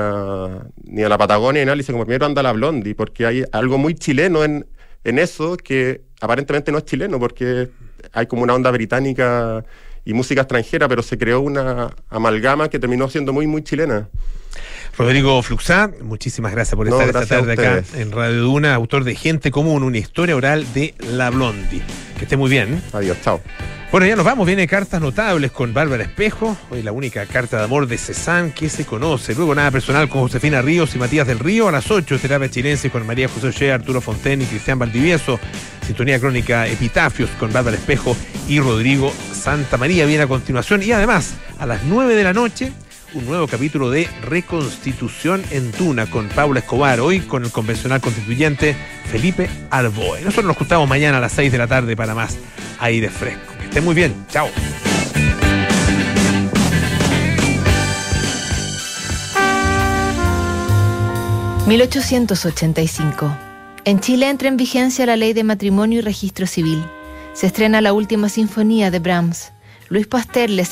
[SPEAKER 13] la Patagonia y nada, dice como primero anda la Blondie, porque hay algo muy chileno en eso que aparentemente no es chileno, porque hay como una onda británica y música extranjera, pero se creó una amalgama que terminó siendo muy, muy chilena.
[SPEAKER 2] Rodrigo Fluxá, muchísimas gracias por estar esta tarde acá en Radio Duna, autor de Gente Común, una historia oral de la Blondie. Que esté muy bien.
[SPEAKER 13] Adiós, chao.
[SPEAKER 2] Bueno, ya nos vamos, viene Cartas Notables con Bárbara Espejo, hoy la única carta de amor de Cezanne que se conoce. Luego Nada Personal con Josefina Ríos y Matías del Río, a las 8, Terapia Chilense con María José Oshea, Arturo Fonten y Cristian Valdivieso, Sintonía Crónica Epitafios con Bárbara Espejo y Rodrigo Santa María, viene a continuación. Y además, a las 9 de la noche, un nuevo capítulo de Reconstitución en Duna con Paula Escobar, hoy con el convencional constituyente Felipe Arboe. Nosotros nos juntamos mañana a las 6 de la tarde para más aire fresco. Que estén muy bien. Chao.
[SPEAKER 14] ...1885... En Chile entra en vigencia la Ley de Matrimonio y Registro Civil. Se estrena la Última Sinfonía de Brahms. Luis Pasteur les